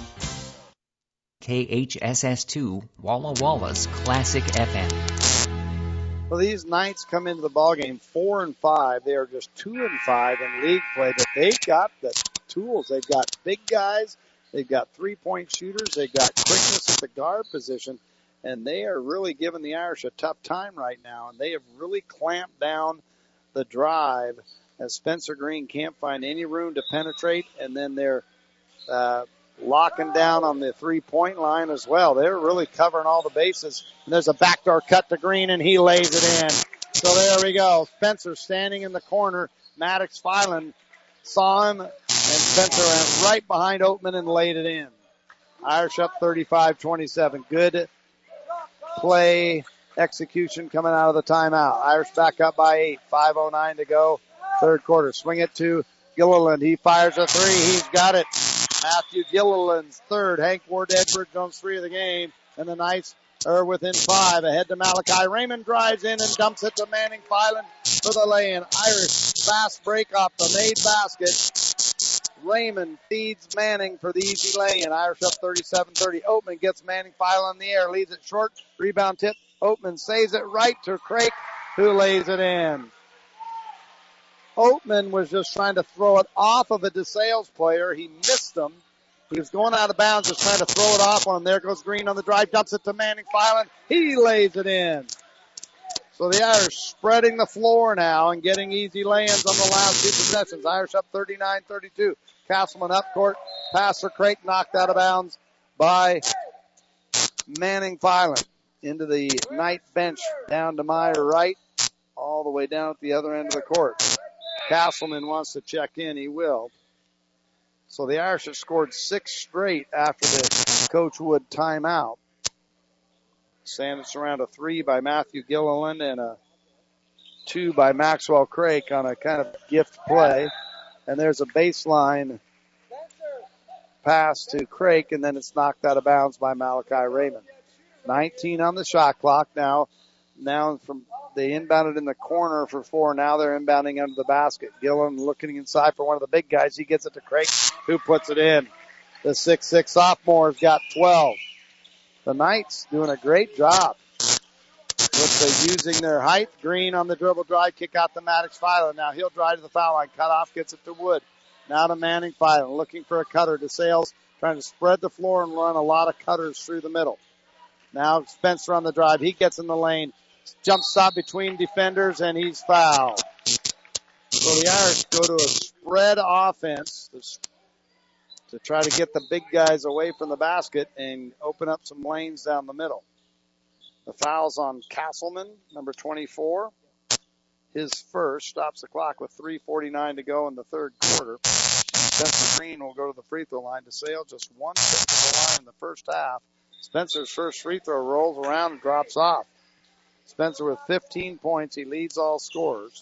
KHSS2, Walla Walla's Classic FM. Well, these Knights come into the ballgame 4-5. They are just 2-5 in league play, but they've got the tools. They've got big guys. They've got three-point shooters. They've got quickness at the guard position, and they are really giving the Irish a tough time right now, and they have really clamped down the drive as Spencer Green can't find any room to penetrate, and then they're locking down on the three-point line as well. They're really covering all the bases. And there's a backdoor cut to Green, and he lays it in. So there we go. Spencer standing in the corner. Maddox Filan saw him, and Spencer went right behind Oatman and laid it in. Irish up 35-27. Good play execution coming out of the timeout. Irish back up by 8. 5:09 to go. Third quarter. Swing it to Gilliland. He fires a three. He's got it. Matthew Gilliland's third. Hank Ward Edwards on 3 of the game. And the Knights are within 5. Ahead to Malachi. Raymond drives in and dumps it to Manning Filan for the lay-in. Irish fast break off the made basket. Raymond feeds Manning for the easy lay-in. Irish up 37-30. Oatman gets Manning Filan in the air. Leaves it short. Rebound tip. Oatman saves it right to Craik, who lays it in. Oatman was just trying to throw it off of a DeSales player. He missed him. He was going out of bounds, just trying to throw it off on him. There goes Green on the drive, dumps it to Manning Filan. He lays it in. So the Irish spreading the floor now and getting easy lay-ins on the last 2 possessions. Irish up 39-32. Castleman up court. Pass for Craik, knocked out of bounds by Manning Filan. Into the Knight bench, down to Meyer right, all the way down at the other end of the court. Castleman wants to check in. He will. So the Irish have scored 6 straight after the Coach Wood timeout. Sandwiched around a 3 by Matthew Gilliland and a 2 by Maxwell Craik on a kind of gift play. And there's a baseline pass to Craik, and then it's knocked out of bounds by Malachi Raymond. 19 on the shot clock now. Now from they inbounded in the corner for 4. Now they're inbounding under the basket. Gillen looking inside for one of the big guys. He gets it to Craik, who puts it in. The 6'6" sophomore's got 12. The Knights doing a great job with using their height. Green on the dribble drive, kick out to Maddox Filan. Now he'll drive to the foul line. Cut off, gets it to Wood. Now to Manning Filan, looking for a cutter. DeSales trying to spread the floor and run a lot of cutters through the middle. Now Spencer on the drive. He gets in the lane. Jump stop between defenders, and he's fouled. So the Irish go to a spread offense to try to get the big guys away from the basket and open up some lanes down the middle. The foul's on Castleman, number 24. His first. Stops the clock with 3:49 to go in the third quarter. Spencer Green will go to the free throw line. DeSales just 1 trip to the line in the first half. Spencer's first free throw rolls around and drops off. Spencer with 15 points. He leads all scorers.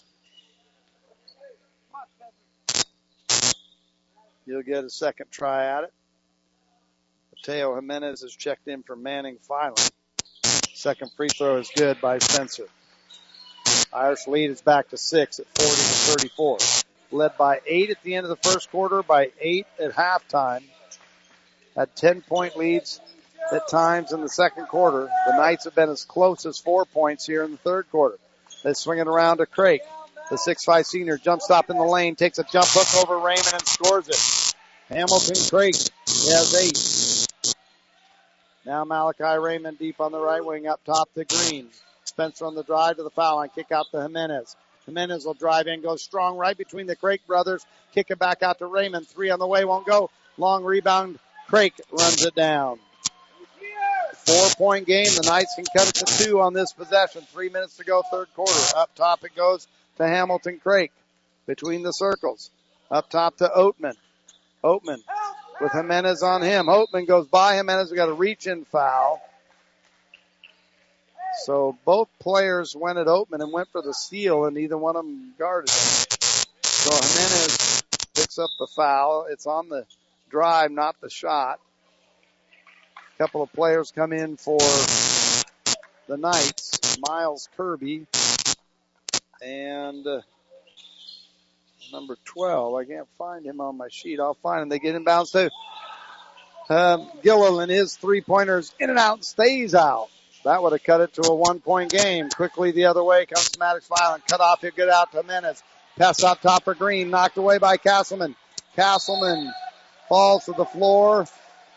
He'll get a second try at it. Mateo Jimenez has checked in for Manning Filan. Second free throw is good by Spencer. Irish lead is back to 6 at 40-34. Led by 8 at the end of the first quarter, by 8 at halftime. Had 10-point leads at times in the second quarter. The Knights have been as close as 4 points here in the third quarter. They swing it around to Craik. The 6'5" senior jump stop in the lane, takes a jump hook over Raymond and scores it. Hamilton Craik has 8. Now Malachi Raymond deep on the right wing, up top to Green. Spencer on the drive to the foul line, kick out to Jimenez. Jimenez will drive in, goes strong right between the Craik brothers, kick it back out to Raymond. 3 on the way, won't go. Long rebound, Craik runs it down. 4-point game. The Knights can cut it to 2 on this possession. 3 minutes to go, third quarter. Up top it goes to Hamilton Craik between the circles. Up top to Oatman. Oatman with Jimenez on him. Oatman goes by Jimenez. We got a reach-in foul. So both players went at Oatman and went for the steal, and neither one of them guarded it. So Jimenez picks up the foul. It's on the drive, not the shot. A couple of players come in for the Knights. Miles Kirby and number 12. I can't find him on my sheet. I'll find him. They get inbounds to Gilliland. His three-pointers in and out and stays out. That would have cut it to a 1-point game. Quickly the other way comes Maddox Filan. Cut off. He'll get out to Jimenez. Pass out top for Green. Knocked away by Castleman. Castleman falls to the floor.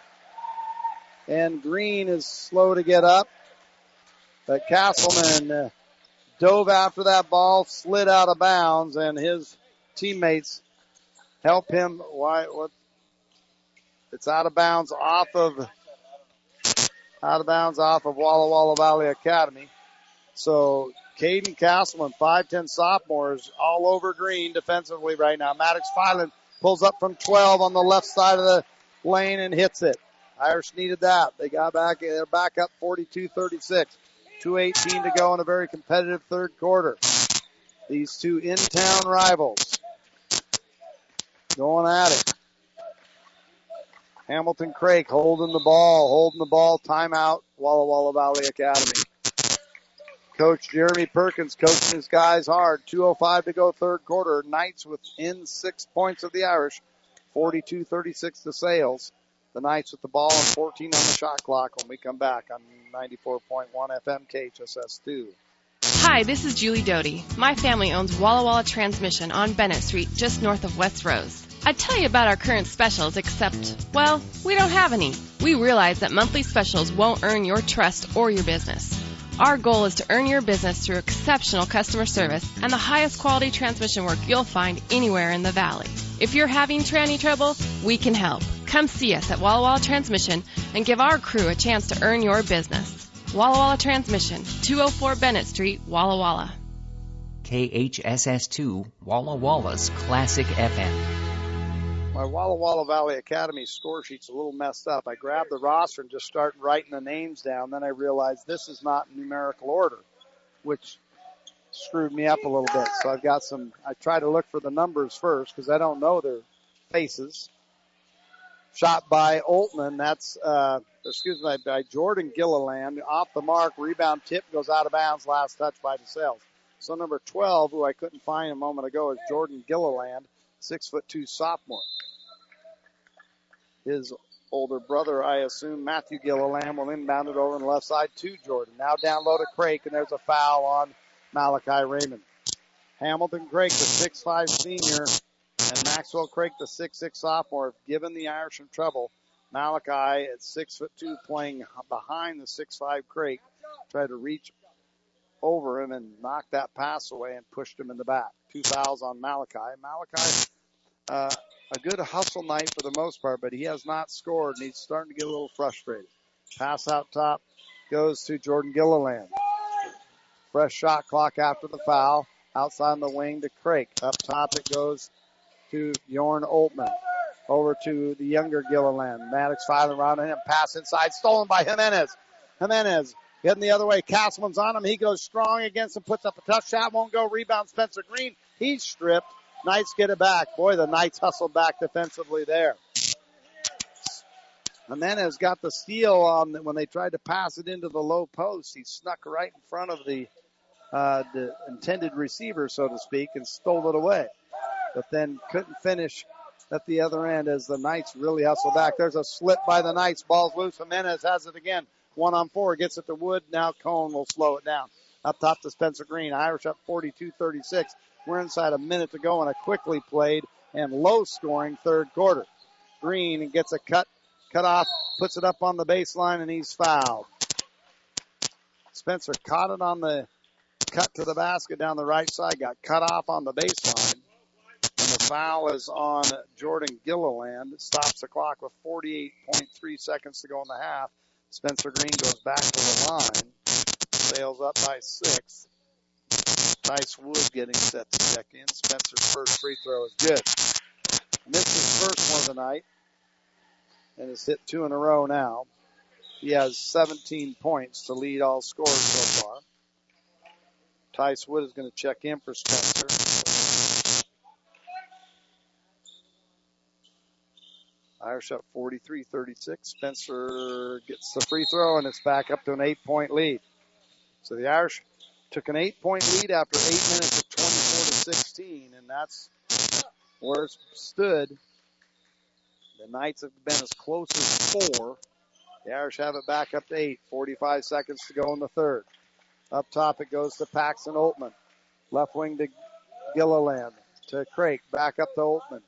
And Green is slow to get up. But Castleman dove after that ball, slid out of bounds, and his teammates help him. It's out of bounds off of Walla Walla Valley Academy. So Caden Castleman, 5'10" sophomore, is all over Green defensively right now. Maddox Filan pulls up from 12 on the left side of the lane and hits it. Irish needed that. They got back. They're back up 42-36. 2:18 to go in a very competitive third quarter. These two in-town rivals going at it. Hamilton Craig holding the ball. Timeout, Walla Walla Valley Academy. Coach Jeremy Perkins coaching his guys hard. 2:05 to go third quarter. Knights within 6 points of the Irish. 42-36 to Sales. The Knights with the ball and 14 on the shot clock when we come back on 94.1 FM KHSS2. Hi, this is Julie Doty. My family owns Walla Walla Transmission on Bennett Street, just north of West Rose. I'd tell you about our current specials, except, well, we don't have any. We realize that monthly specials won't earn your trust or your business. Our goal is to earn your business through exceptional customer service and the highest quality transmission work you'll find anywhere in the valley. If you're having tranny trouble, we can help. Come see us at Walla Walla Transmission and give our crew a chance to earn your business. Walla Walla Transmission, 204 Bennett Street, Walla Walla. KHSS2, Walla Walla's Classic FM. My Walla Walla Valley Academy score sheet's a little messed up. I grabbed the roster and just started writing the names down. Then I realized this is not in numerical order, which screwed me up a little bit. So I try to look for the numbers first because I don't know their faces. Shot by Oltman. That's, by Jordan Gilliland. Off the mark, rebound tip goes out of bounds. Last touch by DeSales. So number 12, who I couldn't find a moment ago, is Jordan Gilliland, 6'2" sophomore. His older brother, I assume, Matthew Gilliland, will inbound it over on the left side to Jordan. Now down low to Craik, and there's a foul on Malachi Raymond. Hamilton Craik, the 6'5" senior, and Maxwell Craik, the 6'6" sophomore, have given the Irish some trouble. Malachi at 6'2", playing behind the 6'5" Craik, tried to reach over him and knocked that pass away and pushed him in the back. 2 fouls on Malachi. Malachi, a good hustle night for the most part, but he has not scored, and he's starting to get a little frustrated. Pass out top goes to Jordan Gilliland. Fresh shot clock after the foul. Outside on the wing to Craik. Up top it goes to Jorn Oltman. Over to the younger Gilliland. Maddox Filan around him. Pass inside. Stolen by Jimenez. Jimenez getting the other way. Castleman's on him. He goes strong against him. Puts up a tough shot. Won't go. Rebound Spencer Green. He's stripped. Knights get it back. Boy, the Knights hustle back defensively there. Jimenez got the steal on when they tried to pass it into the low post. He snuck right in front of the intended receiver, so to speak, and stole it away. But then couldn't finish at the other end as the Knights really hustle back. There's a slip by the Knights. Ball's loose. Jimenez has it again. 1-on-4. Gets it to Wood. Now Cohn will slow it down. Up top to Spencer Green. Irish up 42-36. We're inside a minute to go in a quickly played and low-scoring third quarter. Green gets a cut off, puts it up on the baseline, and he's fouled. Spencer caught it on the cut to the basket down the right side, got cut off on the baseline. And the foul is on Jordan Gilliland. It stops the clock with 48.3 seconds to go in the half. Spencer Green goes back to the line. Sails up by 6. Tice Wood getting set to check in. Spencer's first free throw is good. Missed his first one of the night and has hit 2 in a row now. He has 17 points to lead all scorers so far. Tice Wood is going to check in for Spencer. Irish up 43-36. Spencer gets the free throw, and it's back up to an 8-point lead. So the Irish took an 8-point lead after 8 minutes of 24-16, and that's where it stood. The Knights have been as close as 4. The Irish have it back up to 8. 45 seconds to go in the third. Up top it goes to Paxton Oltmann. Left wing to Gilliland. To Craik. Back up to Oltmann.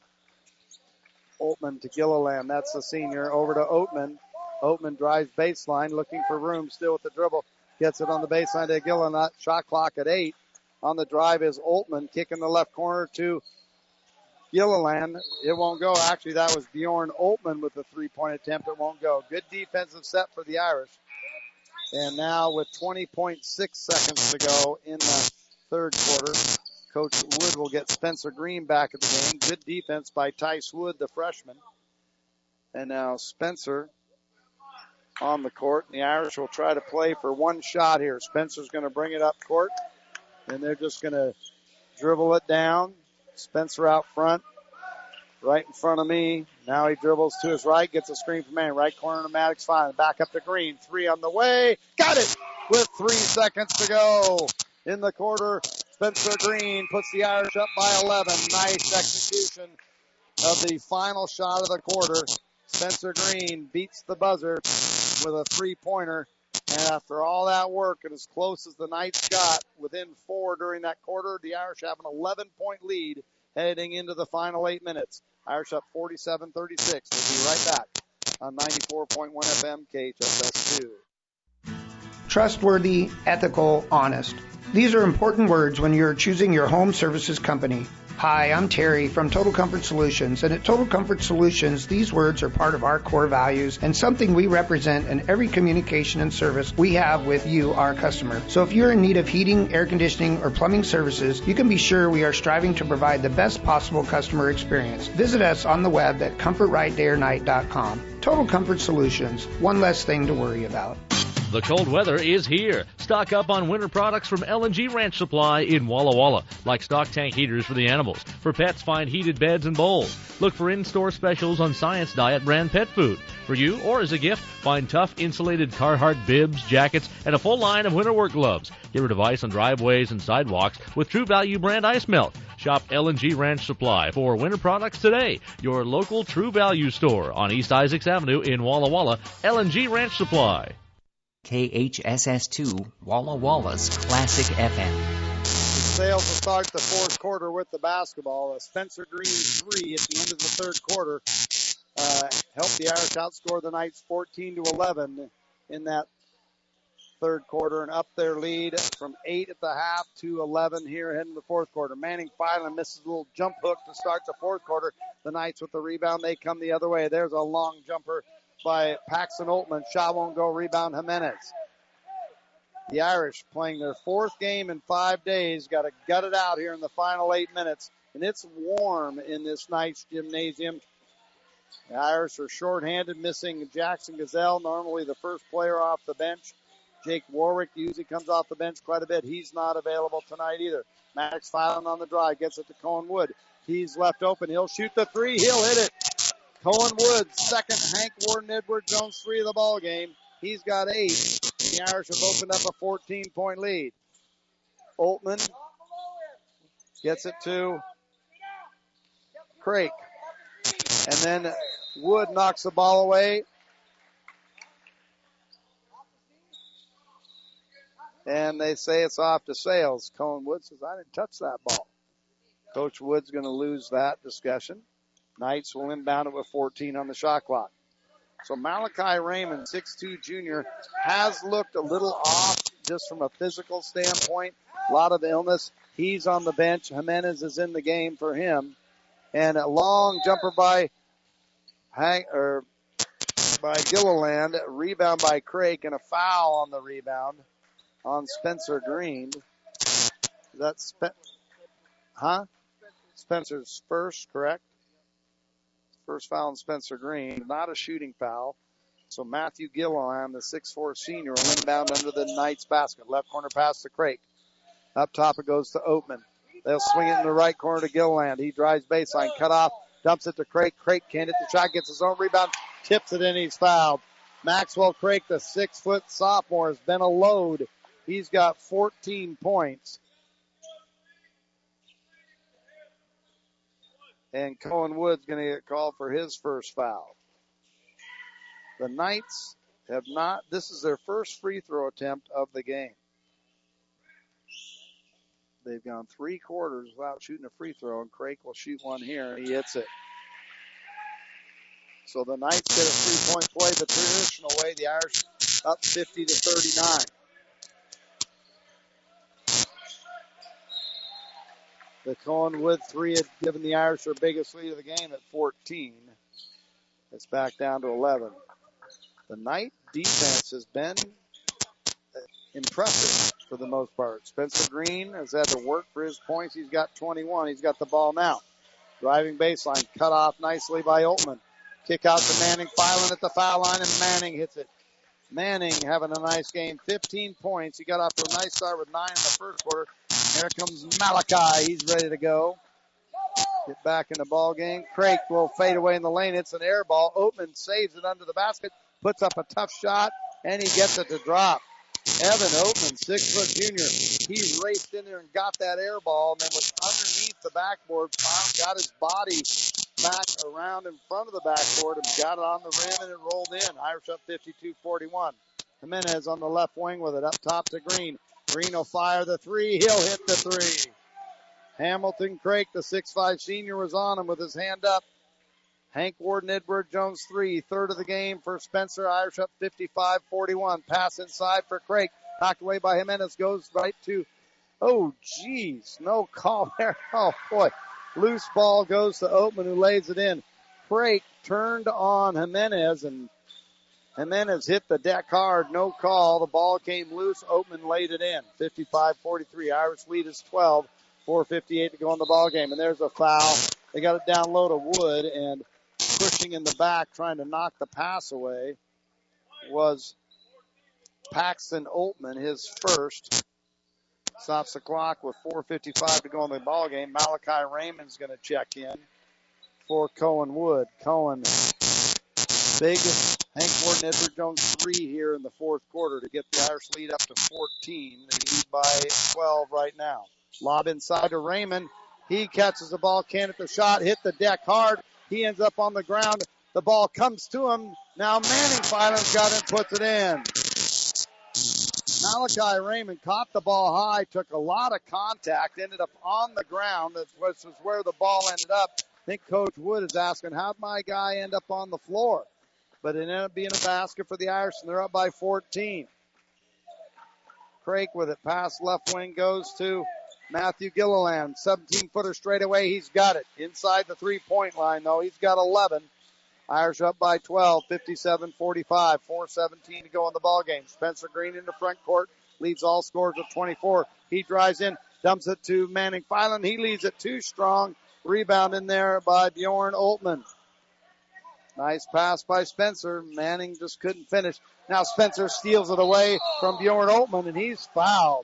Oltmann to Gilliland. That's the senior. Over to Oatman. Oatman drives baseline. Looking for room. Still with the dribble. Gets it on the baseline to Gilliland. Shot clock at 8. On the drive is Oltmann. Kick in the left corner to Gilliland. It won't go. Actually, that was Bjorn Oltmann with the 3-point attempt. It won't go. Good defensive set for the Irish. And now with 20.6 seconds to go in the third quarter, Coach Wood will get Spencer Green back in the game. Good defense by Tice Wood, the freshman. And now Spencer on the court. And the Irish will try to play for one shot here. Spencer's going to bring it up court. And they're just going to dribble it down. Spencer out front, right in front of me. Now he dribbles to his right, gets a screen from man. Right corner to Maddox, fine. Back up to Green. 3 on the way. Got it with 3 seconds to go in the quarter. Spencer Green puts the Irish up by 11. Nice execution of the final shot of the quarter. Spencer Green beats the buzzer with a 3-pointer. And after all that work, and as close as the Knights got, within 4 during that quarter, the Irish have an 11-point lead heading into the final 8 minutes. Irish up 47-36. We'll be right back on 94.1 FM KHSS2. Trustworthy, ethical, honest. These are important words when you're choosing your home services company. Hi, I'm Terry from Total Comfort Solutions, and at Total Comfort Solutions, these words are part of our core values and something we represent in every communication and service we have with you, our customer. So if you're in need of heating, air conditioning, or plumbing services, you can be sure we are striving to provide the best possible customer experience. Visit us on the web at comfortrightdayornight.com. Total Comfort Solutions, one less thing to worry about. The cold weather is here. Stock up on winter products from L&G Ranch Supply in Walla Walla, like stock tank heaters for the animals. For pets, find heated beds and bowls. Look for in-store specials on Science Diet brand pet food. For you or as a gift, find tough insulated Carhartt bibs, jackets, and a full line of winter work gloves. Get rid of ice on driveways and sidewalks with True Value brand ice melt. Shop L&G Ranch Supply for winter products today. Your local True Value store on East Isaacs Avenue in Walla Walla. L&G Ranch Supply. KHSS2, Walla Walla's Classic FM. Sales will start the fourth quarter with the basketball. A Spencer Green 3 at the end of the third quarter helped the Irish outscore the Knights 14-11 in that third quarter and up their lead from 8 at the half to 11 here heading to the fourth quarter. Manning Filan misses a little jump hook to start the fourth quarter. The Knights with the rebound, they come the other way. There's a long jumper by Paxton Oltmann. Shot won't go. Rebound Jimenez. The Irish playing their fourth game in 5 days. Got to gut it out here in the final 8 minutes. And it's warm in this Knights gymnasium. The Irish are shorthanded, missing Jackson Gazelle, normally the first player off the bench. Jake Warwick usually comes off the bench quite a bit. He's not available tonight either. Maddox Filan on the drive. Gets it to Cohen Wood. He's left open. He'll shoot the 3. He'll hit it. Cohen Woods, second Hank Warden Edwards Jones 3 of the ball game. He's got 8. The Irish have opened up a 14-point lead. Oltmann gets it to Craik. And then Wood knocks the ball away. And they say it's off to Sales. Cohen Wood says, I didn't touch that ball. Coach Wood's going to lose that discussion. Knights will inbound it with 14 on the shot clock. So Malachi Raymond, 6'2 junior, has looked a little off just from a physical standpoint. A lot of illness. He's on the bench. Jimenez is in the game for him. And a long jumper by Gilliland. Rebound by Craik and a foul on the rebound on Spencer Green. That's Spencer's first, correct? First foul on Spencer Green. Not a shooting foul. So Matthew Gilliland, the 6'4 senior, will inbound under the Knights basket. Left corner pass to Craig. Up top it goes to Oatman. They'll swing it in the right corner to Gilliland. He drives baseline, cut off, dumps it to Craig. Craig can't hit the shot, gets his own rebound, tips it in, he's fouled. Maxwell Craig, the 6-foot sophomore, has been a load. He's got 14 points. And Cohen Wood's going to get called for his first foul. The Knights have not, this is their first free throw attempt of the game. They've gone 3 quarters without shooting a free throw, and Craig will shoot one here, and he hits it. So the Knights get a 3-point play the traditional way. The Irish up 50-39. The Cohen Wood 3 had given the Irish their biggest lead of the game at 14. It's back down to 11. The Knight defense has been impressive for the most part. Spencer Green has had to work for his points. He's got 21. He's got the ball now. Driving baseline, cut off nicely by Oltmann. Kick out to Manning, Filan at the foul line, and Manning hits it. Manning having a nice game, 15 points. He got off to a nice start with 9 in the first quarter. Here comes Malachi. He's ready to go. Get back in the ball game. Craig will fade away in the lane. It's an air ball. Oatman saves it under the basket, puts up a tough shot, and he gets it to drop. Evan Oatman, 6-foot junior, he raced in there and got that air ball, and then was underneath the backboard, got his body back around in front of the backboard and got it on the rim, and it rolled in. Irish up 52-41. Jimenez on the left wing with it up top to Green. Green will fire the 3. He'll hit the 3. Hamilton Craig, the 6'5 senior, was on him with his hand up. Hank Warden, Edward Jones 3, third of the game for Spencer. Irish up 55-41. Pass inside for Craig. Knocked away by Jimenez. Goes right to, oh, geez. No call there. Oh, boy. Loose ball goes to Oatman, who lays it in. Craig turned on Jimenez, and Jimenez hit the deck hard. No call. The ball came loose. Oatman laid it in. 55-43. Irish lead is 12. 4:58 to go in the ball game. And there's a foul. They got it down low to Wood, and pushing in the back, trying to knock the pass away, was Paxton Oatman, his first. Stops the clock with 4:55 to go in the ball game. Malachi Raymond's going to check in for Cohen Wood. Cohen, big Hank Warden, Edward Jones 3 here in the fourth quarter to get the Irish lead up to 14. They lead by 12 right now. Lob inside to Raymond. He catches the ball, can't hit the shot, hit the deck hard. He ends up on the ground. The ball comes to him. Now Manning finally got it and puts it in. Malachi Raymond caught the ball high, took a lot of contact, ended up on the ground. This was where the ball ended up. I think Coach Wood is asking, how'd my guy end up on the floor? But it ended up being a basket for the Irish, and they're up by 14. Craig with it. Pass left wing goes to Matthew Gilliland. 17-footer straight away. He's got it. Inside the three-point line, though. He's got 11. Irish up by 12, 57-45, 4:17 to go in the ball game. Spencer Green in the front court, leads all scorers with 24. He drives in, dumps it to Manning Filan. He leads it too strong. Rebound in there by Bjorn Oltmann. Nice pass by Spencer. Manning just couldn't finish. Now Spencer steals it away from Bjorn Oltmann, and he's fouled.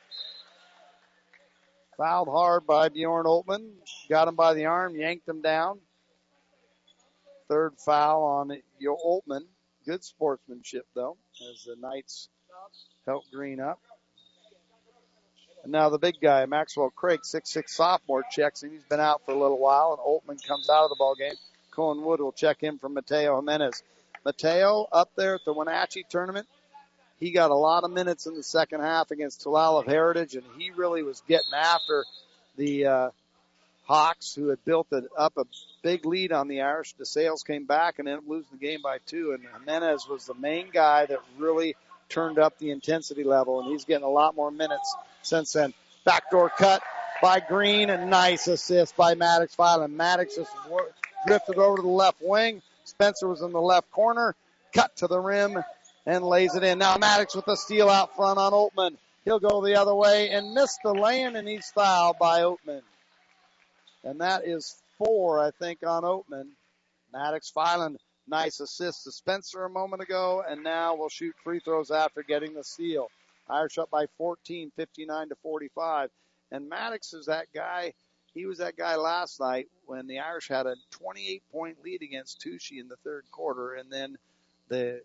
Fouled hard by Bjorn Oltmann. Got him by the arm, yanked him down. Third foul on Oltmann. Good sportsmanship, though, as the Knights help Green up. And now the big guy, Maxwell Craig, 6'6 sophomore, checks in. He's been out for a little while, and Oltmann comes out of the ball game. Cohen Wood will check in for Mateo Jimenez. Mateo up there at the Wenatchee tournament. He got a lot of minutes in the second half against Tulalip Heritage, and he really was getting after the Hawks, who had built up a big lead on the Irish. DeSales came back and ended up losing the game by 2, and Jimenez was the main guy that really turned up the intensity level, and he's getting a lot more minutes since then. Backdoor cut by Green, and nice assist by Maddox Filan. Maddox just drifted over to the left wing. Spencer was in the left corner, cut to the rim, and lays it in. Now Maddox with the steal out front on Oltmann. He'll go the other way and miss the lay-in, and he's fouled by Oltmann. And that is 4, I think, on Oatman. Maddox Filan Nice assist to Spencer a moment ago, and now will shoot free throws after getting the steal. Irish up by 14, 59-45. And Maddox is that guy. He was that guy last night when the Irish had a 28-point lead against Touchy in the third quarter, and then the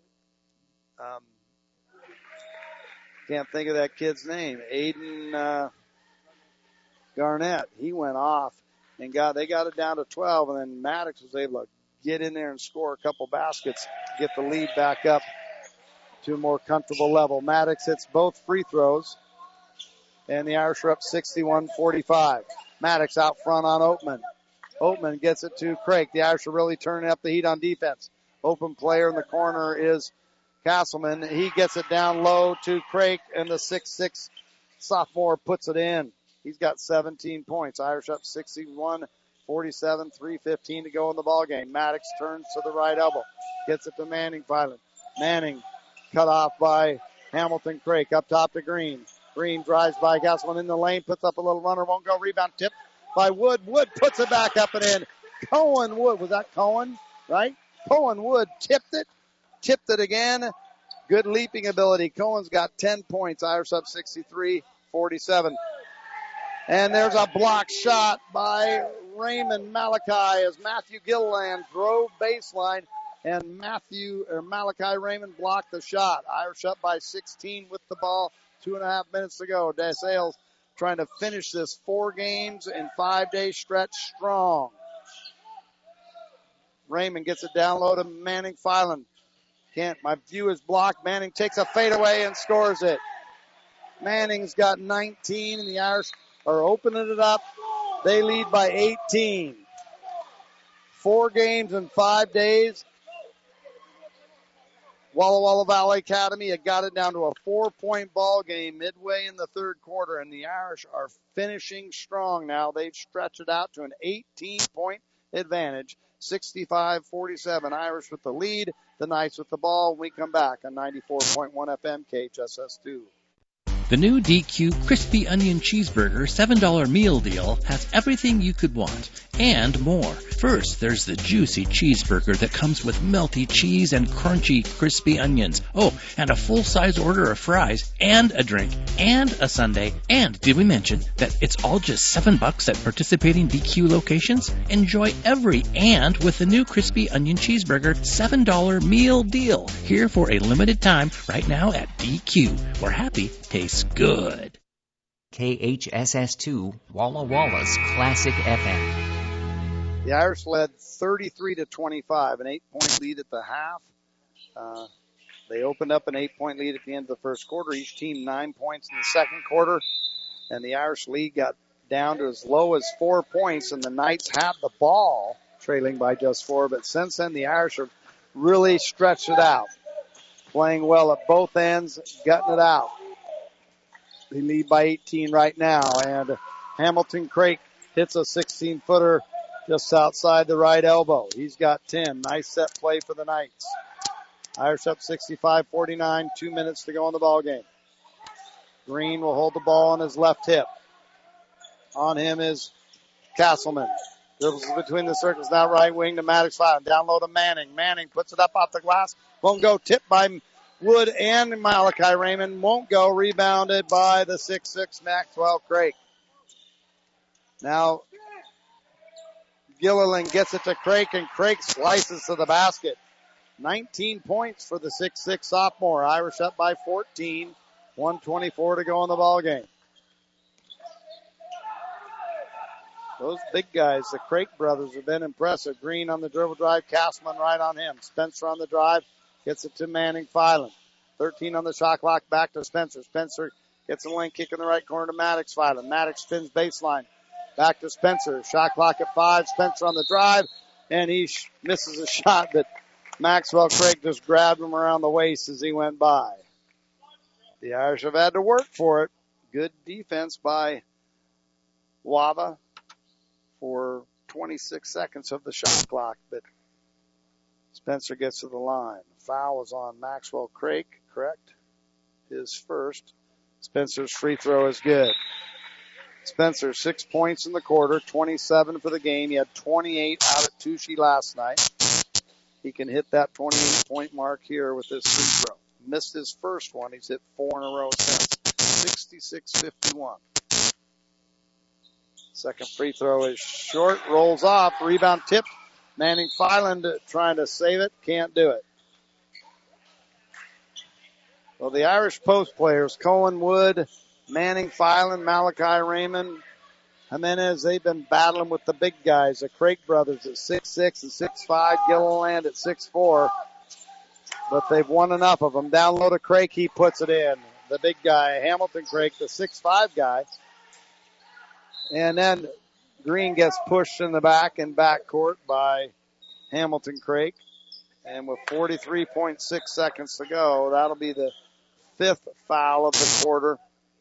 can't think of that kid's name, Aiden Garnett. He went off and they got it down to 12, and then Maddox was able to get in there and score a couple baskets, get the lead back up to a more comfortable level. Maddox hits both free throws, and the Irish are up 61-45. Maddox out front on Oatman. Oatman gets it to Craig. The Irish are really turning up the heat on defense. Open player in the corner is Castleman. He gets it down low to Craig, and the 6'6" sophomore puts it in. He's got 17 points. Irish up 61-47, 3:15 to go in the ballgame. Maddox turns to the right elbow. Gets it to Manning finally. Manning cut off by Hamilton Craig. Up top to Green. Green drives by Castleman in the lane. Puts up a little runner. Won't go. Rebound tipped by Wood. Wood puts it back up and in. Cohen Wood. Was that Cohen? Right? Cohen Wood tipped it. Tipped it again. Good leaping ability. Cohen's got 10 points. Irish up 63-47. And there's a block shot by Raymond Malachi as Matthew Gilliland drove baseline, and Malachi Raymond blocked the shot. Irish up by 16 with the ball. 2.5 minutes to go. DeSales trying to finish this 4 games in 5-day stretch strong. Raymond gets it down low to Manning Filan. My view is blocked. Manning takes a fadeaway and scores it. Manning's got 19, and the Irish are opening it up. They lead by 18. 4 games in 5 days. Walla Walla Valley Academy had got it down to a 4-point ball game midway in the third quarter, and the Irish are finishing strong now. They've stretched it out to an 18-point advantage. 65-47. Irish with the lead. The Knights with the ball. We come back on 94.1 FM KHSS2. The new DQ Crispy Onion Cheeseburger $7 meal deal has everything you could want and more. First, there's the juicy cheeseburger that comes with melty cheese and crunchy crispy onions. Oh, and a full-size order of fries and a drink and a sundae. And did we mention that it's all just $7 at participating DQ locations? Enjoy every and with the new Crispy Onion Cheeseburger $7 meal deal. Here for a limited time right now at DQ, where happy tastes good. KHSS2, Walla Walla's Classic FM. The Irish led 33-25, an 8-point lead at the half. They opened up an 8-point lead at the end of the first quarter. Each team 9 points in the second quarter, and the Irish lead got down to as low as 4 points, and the Knights had the ball, trailing by just 4. But since then, the Irish have really stretched it out, playing well at both ends, gutting it out. They lead by 18 right now, and Hamilton Craig hits a 16-footer just outside the right elbow. He's got 10. Nice set play for the Knights. Irish up 65-49, 2 minutes to go in the ballgame. Green will hold the ball on his left hip. On him is Castleman. Dribbles between the circles, now right wing to Maddox. Down low to Manning. Manning puts it up off the glass. Won't go. Tipped by Wood and Malachi Raymond. Won't go. Rebounded by the 6'6" Maxwell Craig. Now Gilliland gets it to Craig, and Craig slices to the basket. 19 points for the 6'6" sophomore. Irish up by 14. 1:24 to go in the ballgame. Those big guys, the Craig brothers, have been impressive. Green on the dribble drive. Castleman right on him. Spencer on the drive. Gets it to Manning Filan. 13 on the shot clock. Back to Spencer. Spencer gets a lane kick in the right corner to Maddox Filan. Maddox spins baseline. Back to Spencer. Shot clock at 5. Spencer on the drive. And he misses a shot, but Maxwell Craig just grabbed him around the waist as he went by. The Irish have had to work for it. Good defense by Wava for 26 seconds of the shot clock, but Spencer gets to the line. Foul is on Maxwell Craig, correct? His first. Spencer's free throw is good. Spencer, 6 points in the quarter, 27 for the game. He had 28 out at Touchy last night. he can hit that 28-point mark here with this free throw. Missed his first one. He's hit 4 in a row since. 66-51. Second free throw is short, rolls off, rebound tipped. Manning Filand trying to save it, can't do it. Well, the Irish post players, Cohen Wood, Manning Filand, Malachi Raymond, Jimenez, they've been battling with the big guys, the Craig brothers at 6'6" and 6'5", Gilliland at 6'4", but they've won enough of them. Down low to Craig, he puts it in. The big guy, Hamilton Craig, the 6'5" guy. And then Green gets pushed in the backcourt by Hamilton Craig. And with 43.6 seconds to go, that'll be the 5th foul of the quarter.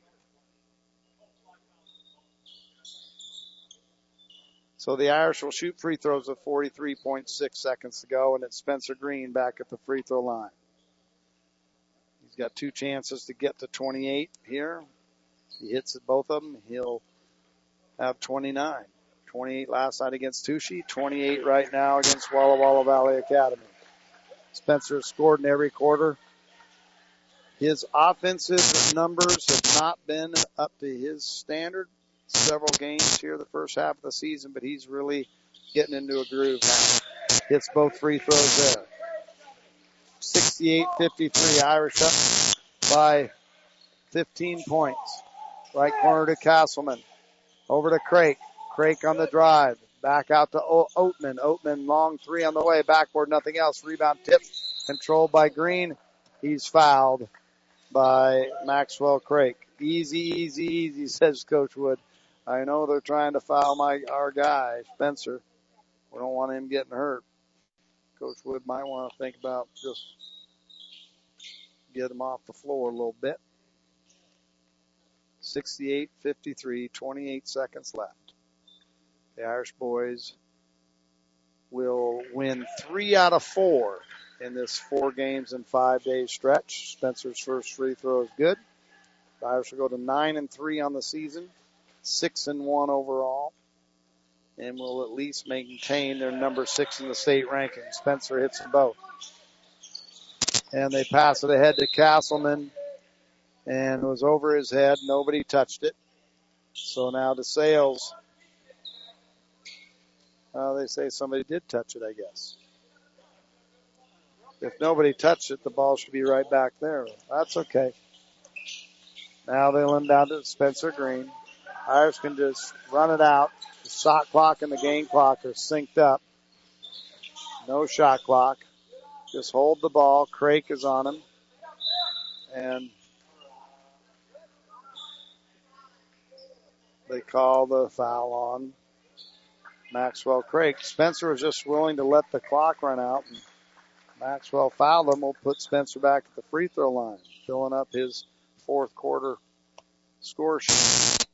So the Irish will shoot free throws with 43.6 seconds to go, and it's Spencer Green back at the free throw line. He's got 2 chances to get to 28 here. He hits at both of them, he'll have 29. 28 last night against Touchy, 28 right now against Walla Walla Valley Academy. Spencer has scored in every quarter. His offensive numbers have not been up to his standard. Several games here the first half of the season, but he's really getting into a groove now. Hits both free throws there. 68-53, Irish up by 15 points. Right corner to Castleman. Over to Craik. Craik on the drive. Back out to Oatman. Oatman, long 3 on the way. Backboard, nothing else. Rebound tip. Controlled by Green. He's fouled by Maxwell Craik. Easy, easy, easy, says Coach Wood. I know they're trying to foul our guy, Spencer. We don't want him getting hurt. Coach Wood might want to think about just get him off the floor a little bit. 68-53, 28 seconds left. The Irish boys will win 3 out of 4 in this 4 games and 5 days stretch. Spencer's first free throw is good. The Irish will go to 9-3 on the season, 6-1 overall, and will at least maintain their number 6 in the state ranking. Spencer hits them both. And they pass it ahead to Castleman, and it was over his head. Nobody touched it. So now to Sales. They say somebody did touch it, I guess. If nobody touched it, the ball should be right back there. That's okay. Now they'll end down to Spencer Green. Irish can just run it out. The shot clock and the game clock are synced up. No shot clock. Just hold the ball. Craik is on him. And they call the foul on Maxwell Craik. Spencer was just willing to let the clock run out. And Maxwell fouled him. Will put Spencer back at the free throw line, filling up his 4th quarter score sheet.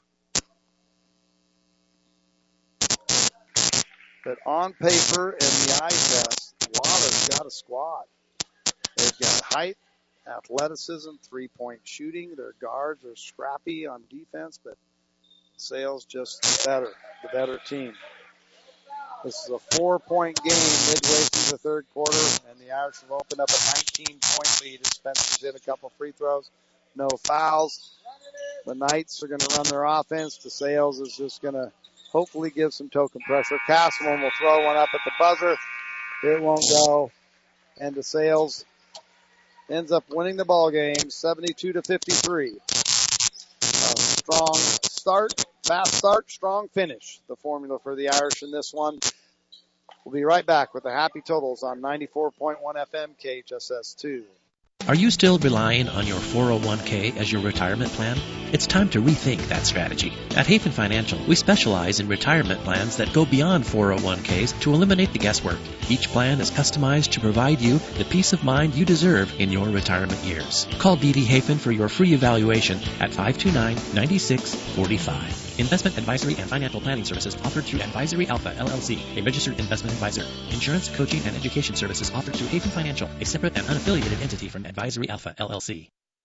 But on paper and the eye test, Walla's got a squad. They've got height, athleticism, 3-point shooting. Their guards are scrappy on defense, but Sales just the better team. This is a 4-point game midway through the 3rd quarter, and the Irish have opened up a 19-point lead as Spencer's hit a couple free throws. No fouls. The Knights are going to run their offense. The Sales is just going to hopefully give some token pressure. Castleman will throw one up at the buzzer. It won't go. And the Sales ends up winning the ball game 72-53. A strong start, fast start, strong finish. The formula for the Irish in this one. We'll be right back with the Happy Totals on 94.1 FM KHSS2. Are you still relying on your 401k as your retirement plan? It's time to rethink that strategy. At Hafen Financial, we specialize in retirement plans that go beyond 401ks to eliminate the guesswork. Each plan is customized to provide you the peace of mind you deserve in your retirement years. Call D.D. Hafen for your free evaluation at 529-9645. Investment advisory and financial planning services offered through Advisory Alpha, LLC, a registered investment advisor. Insurance, coaching, and education services offered through Hafen Financial, a separate and unaffiliated entity from Advisory Alpha, LLC.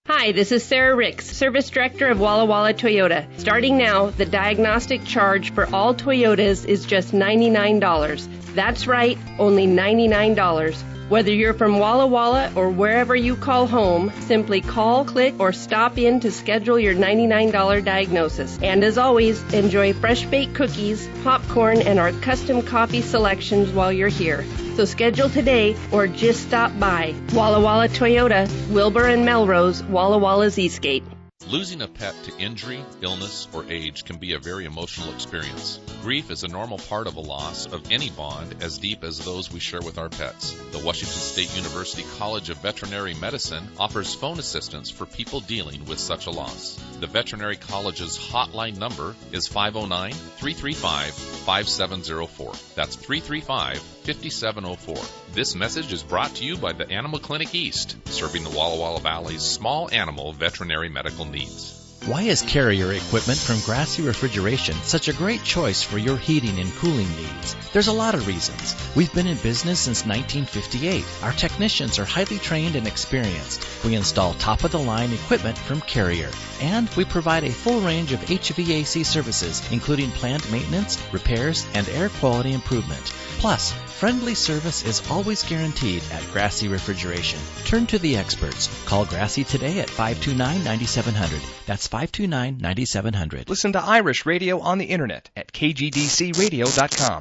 Hi, this is Sarah Ricks, Service Director of Walla Walla Toyota. Starting now, the diagnostic charge for all Toyotas is just $99. That's right, only $99. Whether you're from Walla Walla or wherever you call home, simply call, click, or stop in to schedule your $99 diagnosis. And as always, enjoy fresh baked cookies, popcorn, and our custom coffee selections while you're here. So schedule today or just stop by. Walla Walla Toyota, Wilbur and Melrose, Walla Walla's Eastgate. Losing a pet to injury, illness, or age can be a very emotional experience. Grief is a normal part of a loss of any bond as deep as those we share with our pets. The Washington State University College of Veterinary Medicine offers phone assistance for people dealing with such a loss. The Veterinary College's hotline number is 509-335-5704. That's 335-5704. This message is brought to you by the Animal Clinic East, serving the Walla Walla Valley's small animal veterinary medical needs. Why is Carrier equipment from Grassy Refrigeration such a great choice for your heating and cooling needs? There's a lot of reasons. We've been in business since 1958. Our technicians are highly trained and experienced. We install top-of-the-line equipment from Carrier. And we provide a full range of HVAC services, including plant maintenance, repairs, and air quality improvement. Plus, friendly service is always guaranteed at Grassy Refrigeration. Turn to the experts. Call Grassy today at 529-9700. That's 529-9700. Listen to Irish Radio on the internet at kgdcradio.com.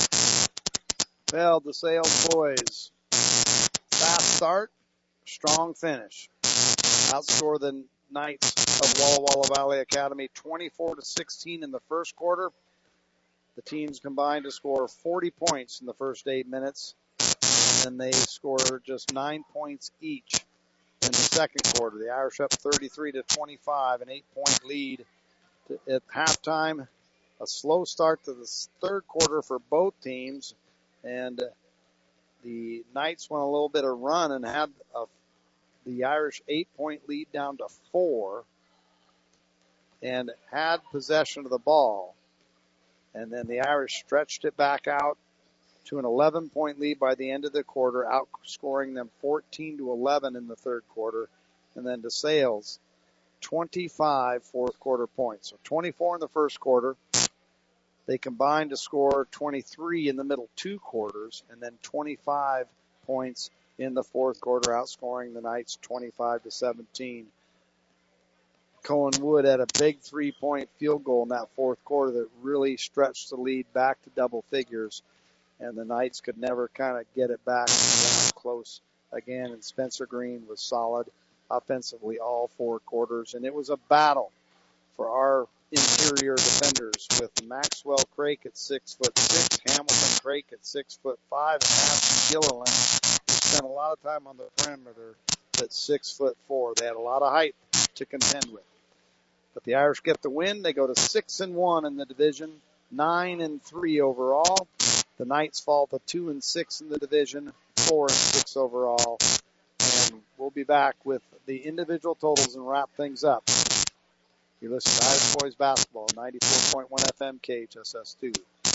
Well, DeSales boys, fast start, strong finish. Outscore the Knights of Walla Walla Valley Academy 24-16 in the first quarter. The teams combined to score 40 points in the first 8 minutes, and they scored just 9 points each in the second quarter. The Irish up 33-25, an 8-point lead at halftime. A slow start to the third quarter for both teams, and the Knights went a little bit of run and had the Irish 8-point lead down to 4 and had possession of the ball. And then the Irish stretched it back out to an 11-point lead by the end of the quarter, outscoring them 14-11 in the third quarter. And then DeSales, 25 fourth quarter points. So 24 in the first quarter. They combined to score 23 in the middle 2 quarters, and then 25 points in the fourth quarter, outscoring the Knights 25-17. Cohen Wood had a big 3-point field goal in that fourth quarter that really stretched the lead back to double figures, and the Knights could never kind of get it back down close again. And Spencer Green was solid offensively all 4 quarters, and it was a battle for our interior defenders with Maxwell Crake at 6'6", Hamilton Crake at 6'5", and Matthew Gilliland, who spent a lot of time on the perimeter, at 6'4". They had a lot of height to contend with. But the Irish get the win. They go to 6-1 in the division, 9-3 overall. The Knights fall to 2-6 in the division, 4-6 overall. And we'll be back with the individual totals and wrap things up. You listen to Irish Boys Basketball, 94.1 FM KHSS2.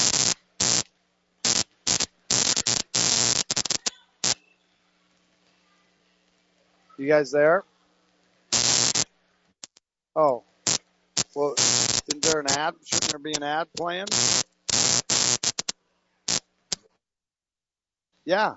You guys there? Oh. Well, isn't there an ad? Shouldn't there be an ad playing? Yeah.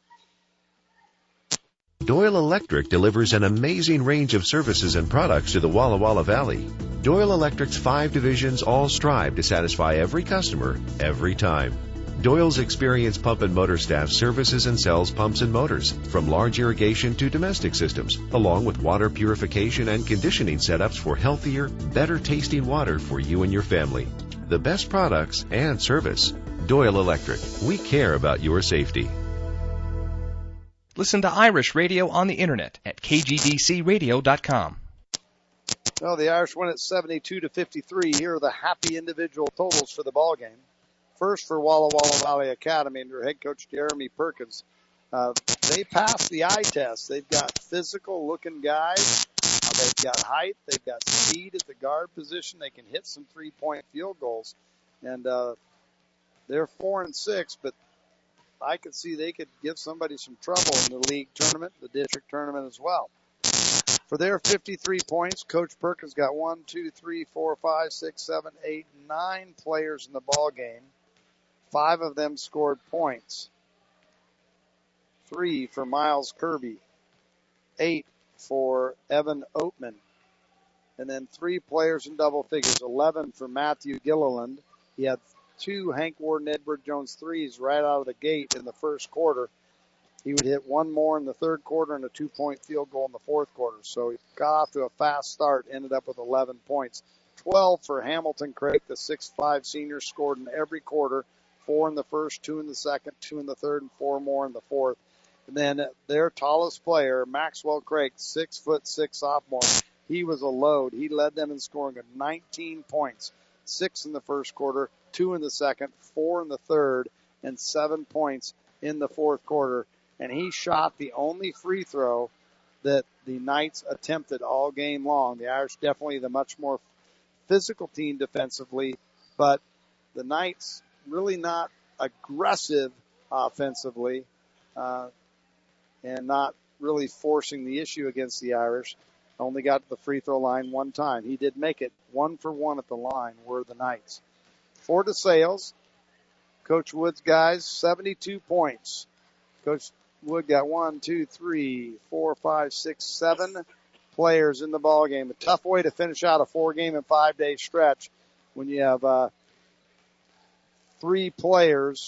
Doyle Electric delivers an amazing range of services and products to the Walla Walla Valley. Doyle Electric's 5 divisions all strive to satisfy every customer, every time. Doyle's experienced pump and motor staff services and sells pumps and motors, from large irrigation to domestic systems, along with water purification and conditioning setups for healthier, better tasting water for you and your family. The best products and service. Doyle Electric. We care about your safety. Listen to Irish Radio on the internet at kgdcradio.com. Well, the Irish win at 72-53. Here are the happy individual totals for the ball game. First for Walla Walla Valley Academy under head coach Jeremy Perkins. They passed the eye test. They've got physical-looking guys. They've got height. They've got speed at the guard position. They can hit some 3-point field goals. And they're 4-6, but I could see they could give somebody some trouble in the league tournament, the district tournament as well. For their 53 points, Coach Perkins got 1, 2, 3, 4, 5, 6, 7, 8, 9 players in the ball game. 5 of them scored points. 3 for Miles Kirby. 8 for Evan Oatman. And then 3 players in double figures. 11 for Matthew Gilliland. He had 2 Hank Warden Edward Jones threes right out of the gate in the first quarter. He would hit 1 more in the third quarter and a 2-point field goal in the fourth quarter. So he got off to a fast start, ended up with 11 points. 12 for Hamilton Craig, the 6'5 senior, scored in every quarter. 4 in the first, 2 in the second, 2 in the third, and 4 more in the fourth. And then their tallest player, Maxwell Craig, 6'6" sophomore, he was a load. He led them in scoring of 19 points. 6 in the first quarter, 2 in the second, 4 in the third, and 7 points in the fourth quarter. And he shot the only free throw that the Knights attempted all game long. The Irish definitely the much more physical team defensively, but the Knights really not aggressive offensively, and not really forcing the issue against the Irish. Only got to the free throw line 1 time. He did make it 1 for 1 at the line were the Knights. For DeSales, Coach Wood's guys, 72 points. Coach Wood got 1, 2, 3, 4, 5, 6, 7 players in the ball game. A tough way to finish out a 4-game and 5-day stretch when you have 3 players: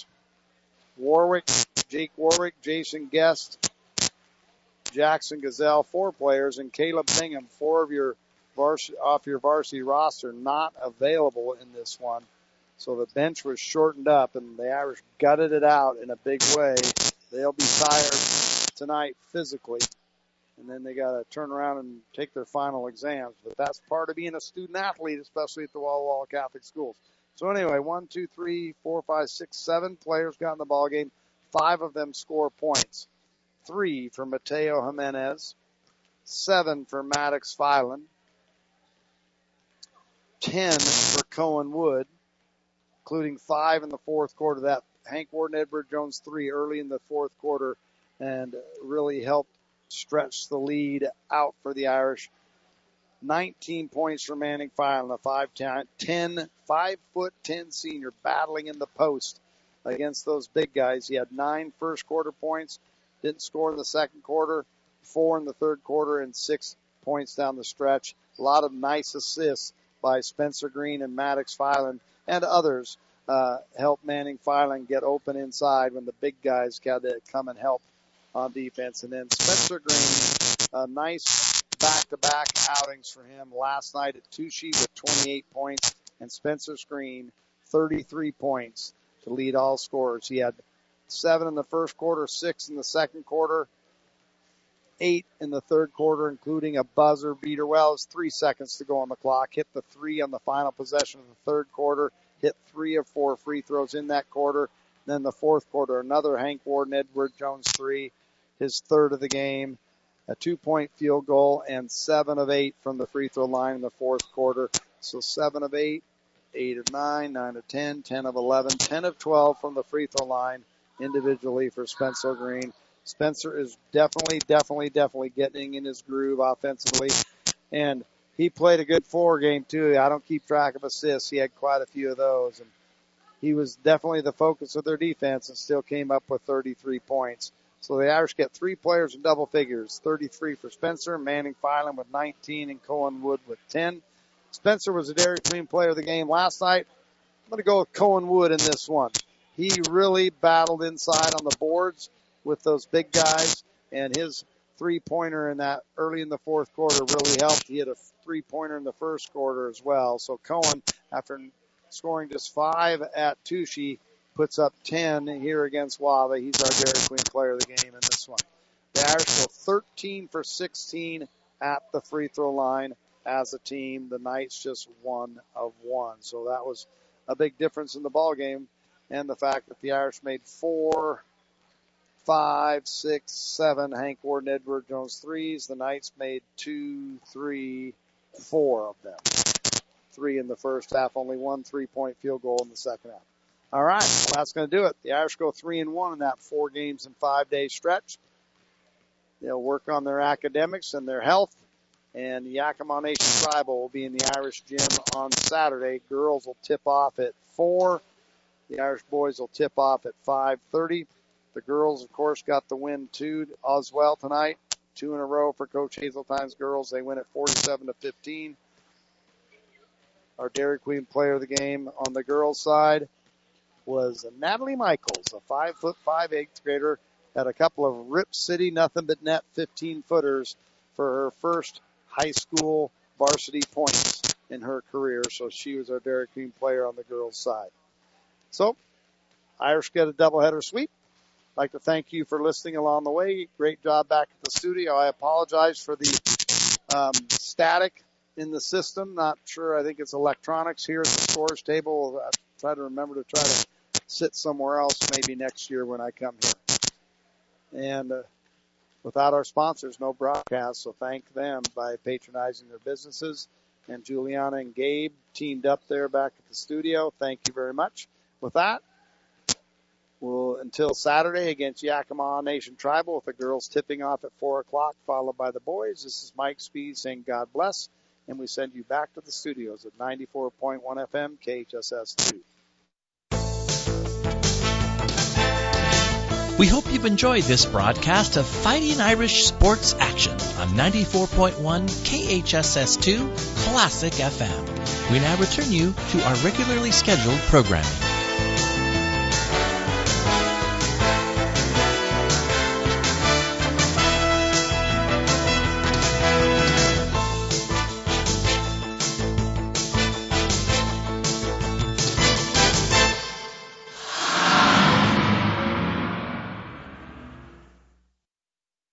Jake Warwick, Jason Guest, Jackson Gazelle, 4 players, and Caleb Bingham, 4 of your off your varsity roster, not available in this one. So the bench was shortened up, and the Irish gutted it out in a big way. They'll be tired tonight physically, and then they got to turn around and take their final exams. But that's part of being a student athlete, especially at the Walla Walla Catholic schools. So anyway, 1, 2, 3, 4, 5, 6, 7 players got in the ball game. 5 of them score points. 3 for Mateo Jimenez, 7 for Maddox Filan, 10 for Cohen Wood, including 5 in the fourth quarter. That Hank Warden Edward Jones 3 early in the fourth quarter, and really helped stretch the lead out for the Irish. 19 points for Manning Filan, a 5'10" senior, battling in the post against those big guys. He had 9 first quarter points, didn't score in the second quarter, 4 in the third quarter, and 6 points down the stretch. A lot of nice assists by Spencer Green and Maddox Filan and others helped Manning Filan get open inside when the big guys had to come and help on defense. And then Spencer Green, nice back-to-back outings for him last night at Touchy with 28 points, and Spencer Green 33 points to lead all scorers. He had 7 in the first quarter, 6 in the second quarter, 8 in the third quarter, including a buzzer beater. Well, it was 3 seconds to go on the clock. Hit the 3 on the final possession of the third quarter. Hit 3 of 4 free throws in that quarter. Then the fourth quarter, another Hank Warden Edward Jones 3, his third of the game, a 2-point field goal, and 7 of 8 from the free throw line in the fourth quarter. So 7 of 8, 8 of 9, 9 of 10, 10 of 11, 10 of 12 from the free throw line individually for Spencer Green. Spencer is definitely getting in his groove offensively. And he played a good 4 game too. I don't keep track of assists. He had quite a few of those. And he was definitely the focus of their defense and still came up with 33 points. So the Irish get 3 players in double figures, 33 for Spencer, Manning Filan with 19, and Cohen Wood with 10. Spencer was a Dairy Queen player of the game last night. I'm going to go with Cohen Wood in this one. He really battled inside on the boards with those big guys, and his 3-pointer in that early in the fourth quarter really helped. He had a 3-pointer in the first quarter as well. So Cohen, after scoring just 5 at Touchy, puts up 10 here against Wava. He's our Dairy Queen player of the game in this one. The Irish go 13 for 16 at the free throw line as a team. The Knights just 1 of 1. So that was a big difference in the ball game, and the fact that the Irish made 4, 5, 6, 7 Hank Warden Edward Jones threes. The Knights made 2, 3, 4 of them. 3 in the first half, only 1 3-point field goal in the second half. All right, well, that's going to do it. The Irish go 3-1 in that 4 games and 5-day stretch. They'll work on their academics and their health And Yakima Nation Tribal will be in the Irish Gym on Saturday. Girls will tip off at 4. The Irish boys will tip off at 5:30. The girls, of course, got the win too as well tonight. 2 in a row for Coach Hazeltine's girls. They win at 47-15. Our Dairy Queen player of the game on the girls' side was Natalie Michaels, a 5'5", 8th grader, had a couple of Rip City nothing but net 15-footers for her first high school varsity points in her career. So she was our Dairy Queen player on the girls' side. So Irish get a doubleheader sweep. I'd like to thank you for listening along the way. Great job back at the studio. I apologize for the static in the system. Not sure. I think it's electronics here at the scores table. I'll try to remember to try to sit somewhere else maybe next year when I come here. And without our sponsors, no broadcast, so thank them by patronizing their businesses. And Juliana and Gabe teamed up there back at the studio. Thank you very much. With that, until Saturday against Yakima Nation Tribal, with the girls tipping off at 4 o'clock, followed by the boys. This is Mike Speed saying God bless, and we send you back to the studios at 94.1 FM, KHSS2. We hope you've enjoyed this broadcast of Fighting Irish Sports Action on 94.1 KHSS2 Classic FM. We now return you to our regularly scheduled programming.